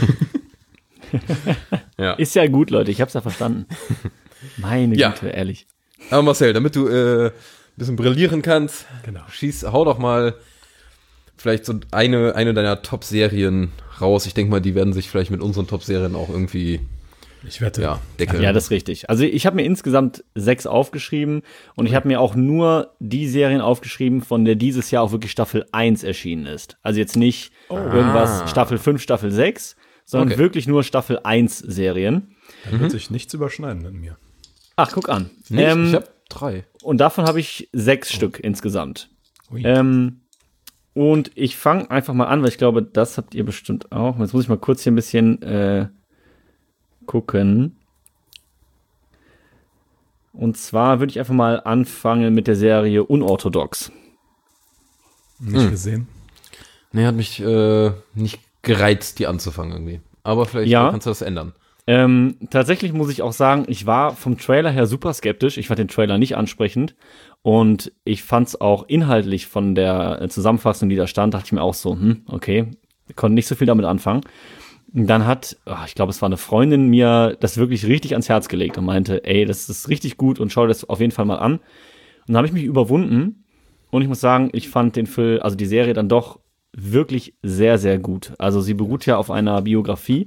Ja. Ist ja gut, Leute, ich hab's ja verstanden. Meine Güte, ehrlich. Aber Marcel, damit du ein bisschen brillieren kannst, Genau. hau doch mal vielleicht so eine deiner Top-Serien raus. Ich denke mal, die werden sich vielleicht mit unseren Top-Serien auch irgendwie Ich wette. deckeln. Ja, das ist richtig. Also ich habe mir insgesamt 6 aufgeschrieben und ich habe mir auch nur die Serien aufgeschrieben, von der dieses Jahr auch wirklich Staffel 1 erschienen ist. Also jetzt nicht irgendwas Staffel 5, Staffel 6, sondern wirklich nur Staffel 1 Serien. Da wird sich nichts überschneiden mit mir. Ach, guck an. Nicht? Ich habe 3. Und davon habe ich 6 Stück insgesamt. Ui. Und ich fange einfach mal an, weil ich glaube, das habt ihr bestimmt auch. Jetzt muss ich mal kurz hier ein bisschen gucken. Und zwar würde ich einfach mal anfangen mit der Serie Unorthodox. Nicht gesehen. Nee, hat mich nicht gereizt, die anzufangen irgendwie. Aber vielleicht kannst du das ändern. Tatsächlich muss ich auch sagen, ich war vom Trailer her super skeptisch. Ich fand den Trailer nicht ansprechend. Und ich fand es auch inhaltlich von der Zusammenfassung, die da stand, dachte ich mir auch so, okay, konnte nicht so viel damit anfangen. Und dann hat, ich glaube, es war eine Freundin, mir das wirklich richtig ans Herz gelegt und meinte, ey, das ist richtig gut und schau das auf jeden Fall mal an. Und dann habe ich mich überwunden und ich muss sagen, ich fand den Film, also die Serie dann doch wirklich sehr, sehr gut. Also sie beruht ja auf einer Biografie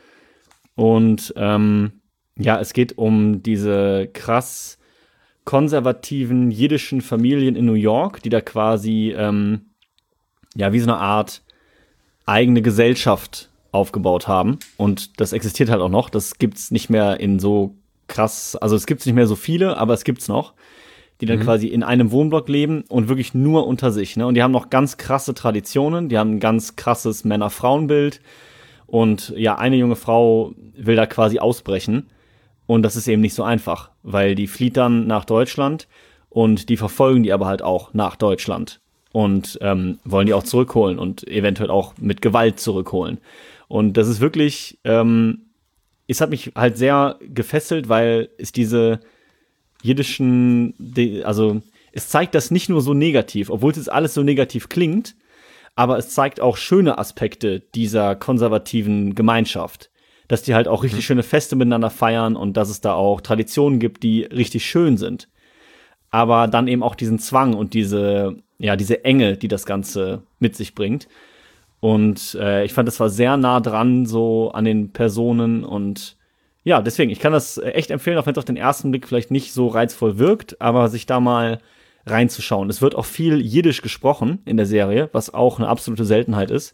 und es geht um diese krass konservativen jiddischen Familien in New York, die da quasi wie so eine Art eigene Gesellschaft aufgebaut haben. Und das existiert halt auch noch. Das gibt's nicht mehr in so krass, also es gibt's nicht mehr so viele, aber es gibt's noch, die dann quasi in einem Wohnblock leben und wirklich nur unter sich. Ne? Und die haben noch ganz krasse Traditionen, die haben ein ganz krasses Männer-Frauen-Bild. Und ja, eine junge Frau will da quasi ausbrechen. Und das ist eben nicht so einfach, weil die flieht dann nach Deutschland und die verfolgen die aber halt auch nach Deutschland und wollen die auch zurückholen und eventuell auch mit Gewalt zurückholen. Und das ist wirklich, es hat mich halt sehr gefesselt, weil es diese jiddischen, also es zeigt das nicht nur so negativ, obwohl es jetzt alles so negativ klingt, aber es zeigt auch schöne Aspekte dieser konservativen Gemeinschaft. Dass die halt auch richtig schöne Feste miteinander feiern und dass es da auch Traditionen gibt, die richtig schön sind. Aber dann eben auch diesen Zwang und diese Enge, die das Ganze mit sich bringt. Und ich fand, das war sehr nah dran so an den Personen und ja, deswegen, ich kann das echt empfehlen, auch wenn es auf den ersten Blick vielleicht nicht so reizvoll wirkt, aber sich da mal reinzuschauen. Es wird auch viel Jiddisch gesprochen in der Serie, was auch eine absolute Seltenheit ist.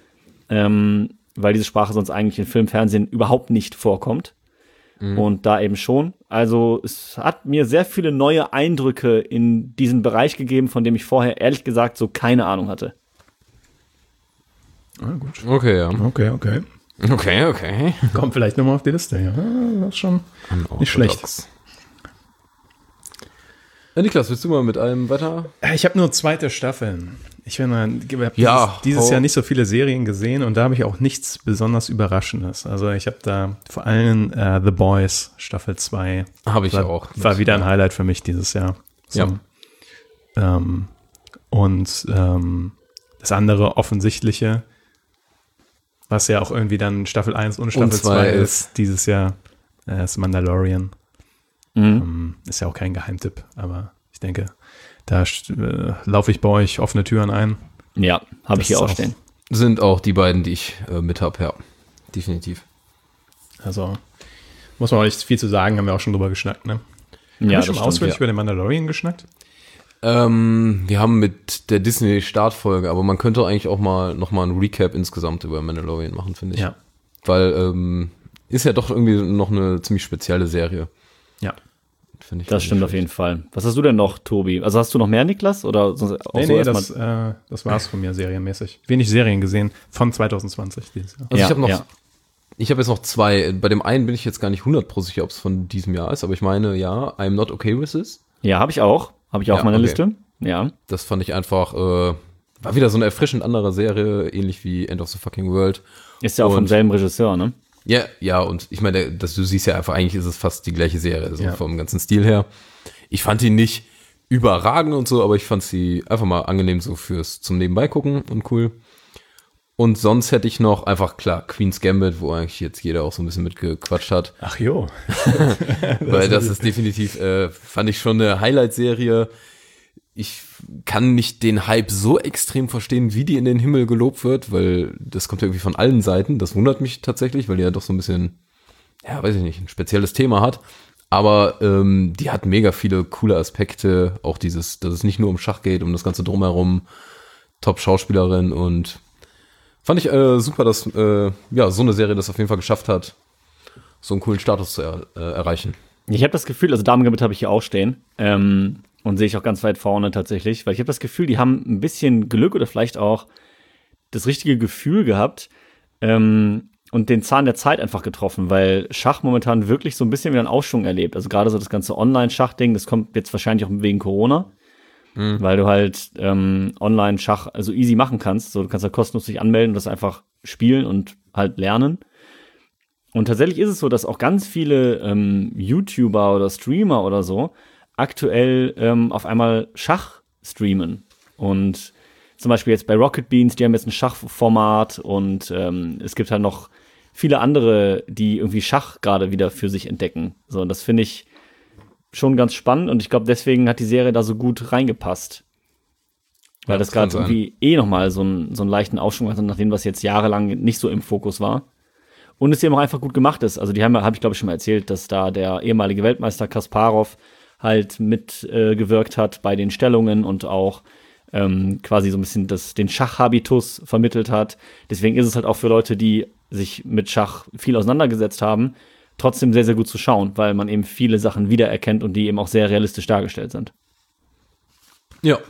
Weil diese Sprache sonst eigentlich in Film, Fernsehen überhaupt nicht vorkommt. Und da eben schon. Also es hat mir sehr viele neue Eindrücke in diesen Bereich gegeben, von dem ich vorher ehrlich gesagt so keine Ahnung hatte. Ah, gut. Okay, ja. Okay. Kommt vielleicht nochmal auf die Liste. Ja, das ist schon nicht schlecht. Ja, Niklas, willst du mal mit einem weiter? Ich habe nur 2. Staffeln. Ich habe Ja, dieses Jahr nicht so viele Serien gesehen und da habe ich auch nichts besonders Überraschendes. Also ich habe da vor allem The Boys Staffel 2. Habe ich auch. War wieder ein Highlight für mich dieses Jahr. So. Ja. Das andere Offensichtliche, was ja auch irgendwie dann Staffel 1 und Staffel 2 ist, dieses Jahr, ist Mandalorian. Ist ja auch kein Geheimtipp, aber ich denke, da laufe ich bei euch offene Türen ein. Ja, habe ich hier auch stehen. Sind auch die beiden, die ich mit habe, ja. Definitiv. Also, muss man auch nicht viel zu sagen, haben wir auch schon drüber geschnackt, ne? Haben wir das schon stimmt, ausführlich ja. über den Mandalorian geschnackt? Wir haben mit der Disney-Startfolge, aber man könnte eigentlich auch mal nochmal ein Recap insgesamt über Mandalorian machen, finde ich. Ja. Weil ist ja doch irgendwie noch eine ziemlich spezielle Serie. Ja. Finde ich. Das stimmt auf jeden Fall. Was hast du denn noch, Tobi? Also hast du noch mehr, Niklas? Oder sonst auch so erstmal? Das war's von mir serienmäßig. Wenig Serien gesehen von 2020 dieses Jahr. Also Ja, ich habe jetzt noch zwei. Bei dem einen bin ich jetzt gar nicht 100% sicher, ob es von diesem Jahr ist, aber ich meine, ja, I'm Not Okay With This. Ja, habe ich auch. Habe ich auch auf meiner okay. Liste. Ja. Das fand ich einfach, war wieder so eine erfrischend andere Serie, ähnlich wie End of the Fucking World. Ist ja auch vom selben Regisseur, ne? Ja, und ich meine, du siehst ja einfach, eigentlich ist es fast die gleiche Serie, so Ja. vom ganzen Stil her. Ich fand die nicht überragend und so, aber ich fand sie einfach mal angenehm so zum Nebenbei gucken und cool. Und sonst hätte ich noch einfach, klar, Queen's Gambit, wo eigentlich jetzt jeder auch so ein bisschen mitgequatscht hat. Ach jo. Weil das ist definitiv, fand ich schon eine Highlight-Serie. Ich kann nicht den Hype so extrem verstehen, wie die in den Himmel gelobt wird, weil das kommt ja irgendwie von allen Seiten. Das wundert mich tatsächlich, weil die ja doch so ein bisschen, ja, weiß ich nicht, ein spezielles Thema hat. Aber die hat mega viele coole Aspekte. Auch dass es nicht nur um Schach geht, um das Ganze drumherum. Top-Schauspielerin und fand ich super, dass so eine Serie das auf jeden Fall geschafft hat, so einen coolen Status zu erreichen. Ich habe das Gefühl, also Damengambit habe ich hier auch stehen. Und sehe ich auch ganz weit vorne tatsächlich, weil ich habe das Gefühl, die haben ein bisschen Glück oder vielleicht auch das richtige Gefühl gehabt und den Zahn der Zeit einfach getroffen, weil Schach momentan wirklich so ein bisschen wieder einen Aufschwung erlebt. Also gerade so das ganze Online-Schach-Ding, das kommt jetzt wahrscheinlich auch wegen Corona, weil du halt Online-Schach also easy machen kannst. So, du kannst da kostenlos dich anmelden und das einfach spielen und halt lernen. Und tatsächlich ist es so, dass auch ganz viele YouTuber oder Streamer oder so aktuell auf einmal Schach streamen. Und zum Beispiel jetzt bei Rocket Beans, die haben jetzt ein Schachformat und es gibt halt noch viele andere, die irgendwie Schach gerade wieder für sich entdecken. So, und das finde ich schon ganz spannend und ich glaube, deswegen hat die Serie da so gut reingepasst. Weil das gerade irgendwie nochmal so einen leichten Aufschwung hatte, nachdem das jetzt jahrelang nicht so im Fokus war. Und es eben auch einfach gut gemacht ist. Also die habe ich glaube ich schon mal erzählt, dass da der ehemalige Weltmeister Kasparov halt mitgewirkt hat bei den Stellungen und auch quasi so ein bisschen den Schachhabitus vermittelt hat. Deswegen ist es halt auch für Leute, die sich mit Schach viel auseinandergesetzt haben, trotzdem sehr, sehr gut zu schauen, weil man eben viele Sachen wiedererkennt und die eben auch sehr realistisch dargestellt sind. Ja.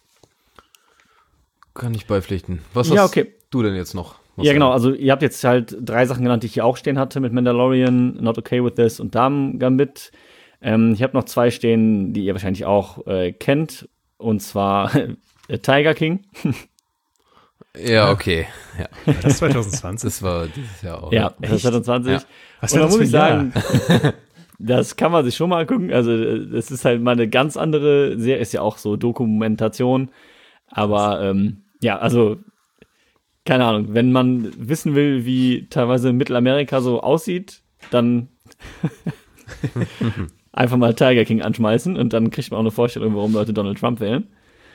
Kann ich beipflichten. Was hast du denn jetzt noch? Ja, genau. Also ihr habt jetzt halt 3 Sachen genannt, die ich hier auch stehen hatte mit Mandalorian, Not Okay With This und Damengambit. Ich habe noch 2 stehen, die ihr wahrscheinlich auch kennt. Und zwar Tiger King. Ja, okay. Ja. Das ist 2020. Das war dieses Jahr auch. Ja, das ist 2020. Ja. Was Und da war das muss für ich ein sagen, das kann man sich schon mal angucken. Also das ist halt mal eine ganz andere Serie. Ist ja auch so Dokumentation. Aber ja, also keine Ahnung. Wenn man wissen will, wie teilweise Mittelamerika so aussieht, dann einfach mal Tiger King anschmeißen und dann kriegt man auch eine Vorstellung, warum Leute Donald Trump wählen.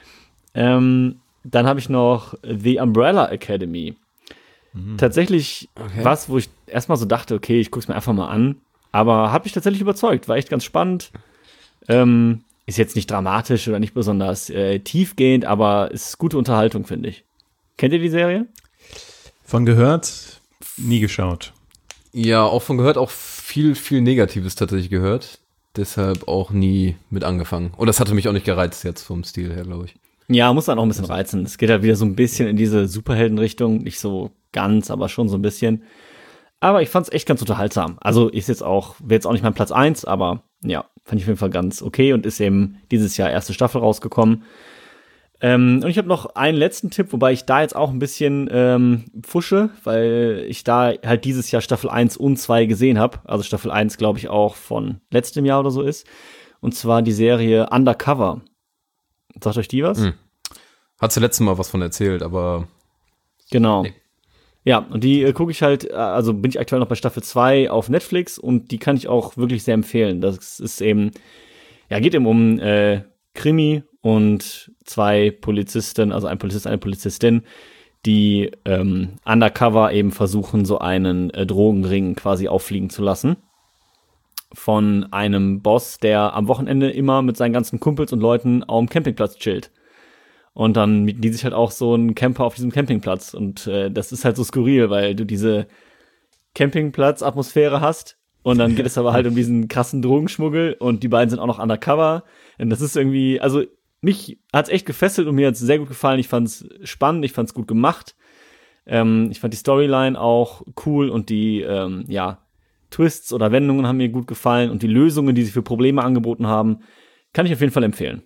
Dann habe ich noch The Umbrella Academy. Tatsächlich was, wo ich erstmal so dachte, okay, ich gucke es mir einfach mal an. Aber hat mich tatsächlich überzeugt. War echt ganz spannend. Ist jetzt nicht dramatisch oder nicht besonders tiefgehend, aber ist gute Unterhaltung, finde ich. Kennt ihr die Serie? Von gehört, nie geschaut. Ja, auch von gehört, auch viel, viel Negatives tatsächlich gehört. Deshalb auch nie mit angefangen. Und das hatte mich auch nicht gereizt jetzt vom Stil her, glaube ich. Ja, muss dann auch ein bisschen reizen. Es geht halt wieder so ein bisschen in diese Superheldenrichtung. Nicht so ganz, aber schon so ein bisschen. Aber ich fand es echt ganz unterhaltsam. Also wäre jetzt auch nicht mein Platz 1, aber ja, fand ich auf jeden Fall ganz okay und ist eben dieses Jahr erste Staffel rausgekommen. Und ich habe noch einen letzten Tipp, wobei ich da jetzt auch ein bisschen pfusche, weil ich da halt dieses Jahr Staffel 1 und 2 gesehen habe. Also Staffel 1, glaube ich, auch von letztem Jahr oder so ist. Und zwar die Serie Undercover. Sagt euch die was? Hat sie letztes Mal was von erzählt, aber Genau. Nee. Ja, und die gucke ich halt, also bin ich aktuell noch bei Staffel 2 auf Netflix und die kann ich auch wirklich sehr empfehlen. Das ist eben, ja, geht eben um Krimi und 2 Polizisten, also ein Polizist, eine Polizistin, die undercover eben versuchen, so einen Drogenring quasi auffliegen zu lassen. von einem Boss, der am Wochenende immer mit seinen ganzen Kumpels und Leuten auf dem Campingplatz chillt. Und dann mieten die sich halt auch so einen Camper auf diesem Campingplatz. Und das ist halt so skurril, weil du diese Campingplatz-Atmosphäre hast. Und dann geht es aber halt um diesen krassen Drogenschmuggel. Und die beiden sind auch noch undercover. Und das ist irgendwie, also mich hat's echt gefesselt und mir hat's sehr gut gefallen. Ich fand's spannend, ich fand's gut gemacht. Ich fand die Storyline auch cool und die, Twists oder Wendungen haben mir gut gefallen. Und die Lösungen, die sie für Probleme angeboten haben, kann ich auf jeden Fall empfehlen.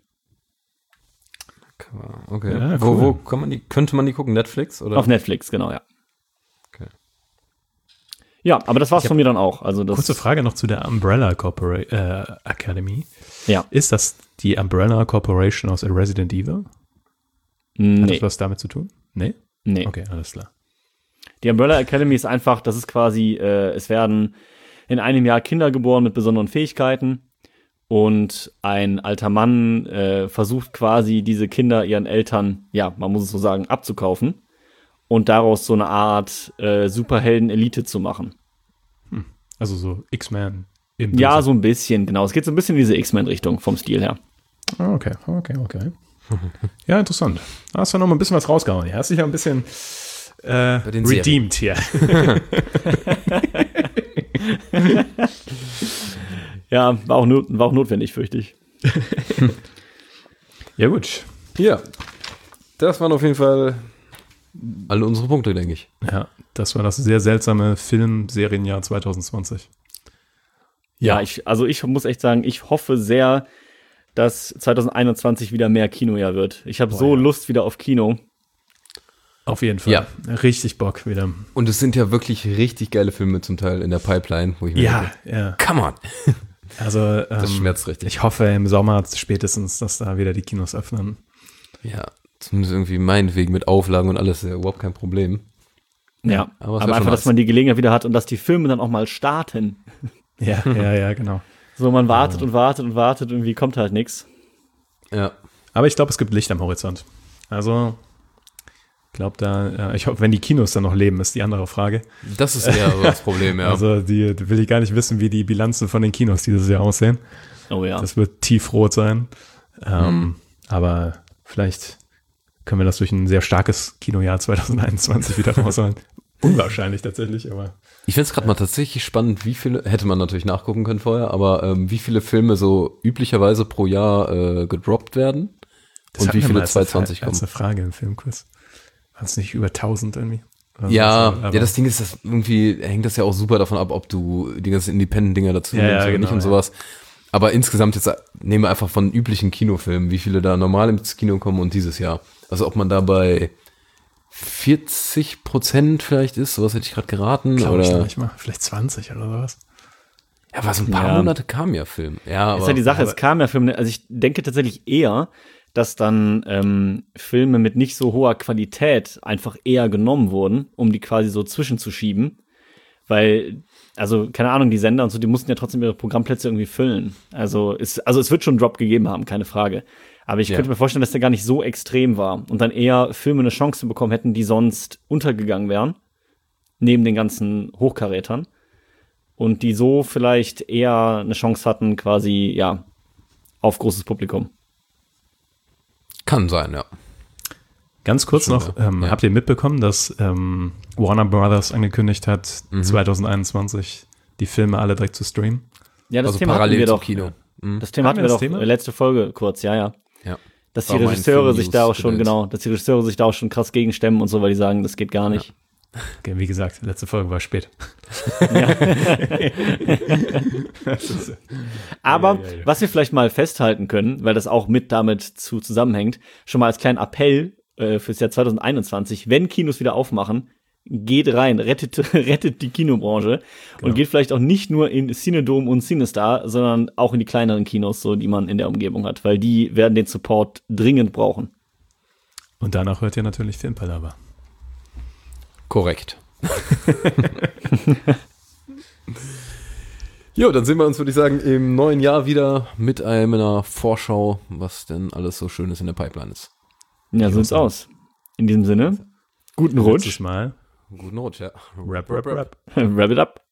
Okay. Ja, Wo könnte man die gucken? Netflix? Oder? Auf Netflix, genau, ja. Okay. Ja, aber das war's von mir dann auch. Also das, Kurze Frage noch zu der Umbrella Academy. Ja. Ist das die Umbrella Corporation aus Resident Evil? Hat Nee. das was damit zu tun? Nee? Nee. Okay, alles klar. Die Umbrella Academy ist einfach, das ist quasi, es werden in einem Jahr Kinder geboren mit besonderen Fähigkeiten und ein alter Mann versucht quasi diese Kinder ihren Eltern, ja, man muss es so sagen, abzukaufen und daraus so eine Art Superhelden-Elite zu machen. Also so X-Men im Ja, Böse. so ein bisschen, genau. Es geht so ein bisschen in diese X-Men-Richtung vom Stil her. Okay. Ja, interessant. Hast du noch mal ein bisschen was rausgehauen. Ja, hast dich ja ein bisschen den redeemed hier. Ja, war auch notwendig, fürchte ich. Ja, gut. Ja, das waren auf jeden Fall alle unsere Punkte, denke ich. Ja, das war das sehr seltsame Film-Serienjahr 2020. Ja, ich muss echt sagen, ich hoffe sehr, dass 2021 wieder mehr Kinojahr wird. Ich habe so Lust wieder auf Kino. Auf jeden Fall. Ja. Richtig Bock wieder. Und es sind ja wirklich richtig geile Filme zum Teil in der Pipeline, wo ich mir denke, Ja. come on. Also, Das schmerzt richtig. Ich hoffe im Sommer spätestens, dass da wieder die Kinos öffnen. Ja, zumindest irgendwie meinetwegen mit Auflagen und alles, ja überhaupt kein Problem. Ja, aber es aber wär einfach, schon dass nice. man die Gelegenheit wieder hat und dass die Filme dann auch mal starten. Ja, genau. So, man wartet und wartet und wartet, irgendwie kommt halt nichts. Ja. Aber ich glaube, es gibt Licht am Horizont. Also, ich hoffe, wenn die Kinos dann noch leben, ist die andere Frage. Das ist eher so das Problem, ja. Also, die will ich gar nicht wissen, wie die Bilanzen von den Kinos dieses Jahr aussehen. Oh ja. Das wird tiefrot sein. Aber vielleicht können wir das durch ein sehr starkes Kinojahr 2021 wieder rausholen. Unwahrscheinlich tatsächlich, aber Ich finde es gerade mal tatsächlich spannend, wie viele, hätte man natürlich nachgucken können vorher, aber wie viele Filme so üblicherweise pro Jahr gedroppt werden das und wie hatten wir viele mal als 2020 eine kommen. Frage im Filmquiz. Waren es nicht über 1000 irgendwie? Oder Ja, so, aber- ja, das Ding ist, das irgendwie hängt das ja auch super davon ab, ob du die ganzen Independent-Dinger dazu Ja, nimmst ja, oder genau, nicht und ja. sowas. Aber insgesamt jetzt nehmen wir einfach von üblichen Kinofilmen, wie viele da normal ins Kino kommen und dieses Jahr. Also ob man da bei 40% vielleicht ist, sowas hätte ich gerade geraten. Glaube ich Oder manchmal. Vielleicht 20 oder sowas. ja, was ein paar Ja. Monate kam ja Film. Ja, Das ist ja die Sache, es kam ja Filme, also ich denke tatsächlich eher, dass dann Filme mit nicht so hoher Qualität einfach eher genommen wurden, um die quasi so zwischenzuschieben. Weil, also, keine Ahnung, die Sender und so, die mussten ja trotzdem ihre Programmplätze irgendwie füllen. Also es wird schon einen Drop gegeben haben, keine Frage. Aber ich könnte mir vorstellen, dass der gar nicht so extrem war und dann eher Filme eine Chance bekommen hätten, die sonst untergegangen wären, neben den ganzen Hochkarätern. Und die so vielleicht eher eine Chance hatten, quasi, ja, auf großes Publikum. kann sein, ja. Ganz kurz Schon, noch, ja. habt ihr mitbekommen, dass Warner Brothers angekündigt hat, 2021 die Filme alle direkt zu streamen? Ja, das Also Thema hatten parallel wir zum doch. Kino. Das Thema Hatten hatten wir wir das doch Thema? letzte Folge kurz, ja. Ja. Dass die War mein Regisseure sich da auch schon, Film-News genau, dass die Regisseure sich da auch schon krass gegenstemmen und so, weil die sagen, das geht gar nicht. Okay, wie gesagt, letzte Folge war spät. Aber Ja. was wir vielleicht mal festhalten können, weil das auch mit damit zusammenhängt, schon mal als kleinen Appell fürs Jahr 2021, wenn Kinos wieder aufmachen, geht rein, rettet die Kinobranche und geht vielleicht auch nicht nur in Cinedome und Cinestar, sondern auch in die kleineren Kinos, so die man in der Umgebung hat, weil die werden den Support dringend brauchen. Und danach hört ihr natürlich Filmpalava. Korrekt. Jo, dann sehen wir uns, würde ich sagen, im neuen Jahr wieder mit einer Vorschau, was denn alles so Schönes in der Pipeline ist. Ja, so sieht's aus. In diesem Sinne, guten Rutsch. Letztes Mal. Guten Rutsch, ja. Rap. Wrap it up.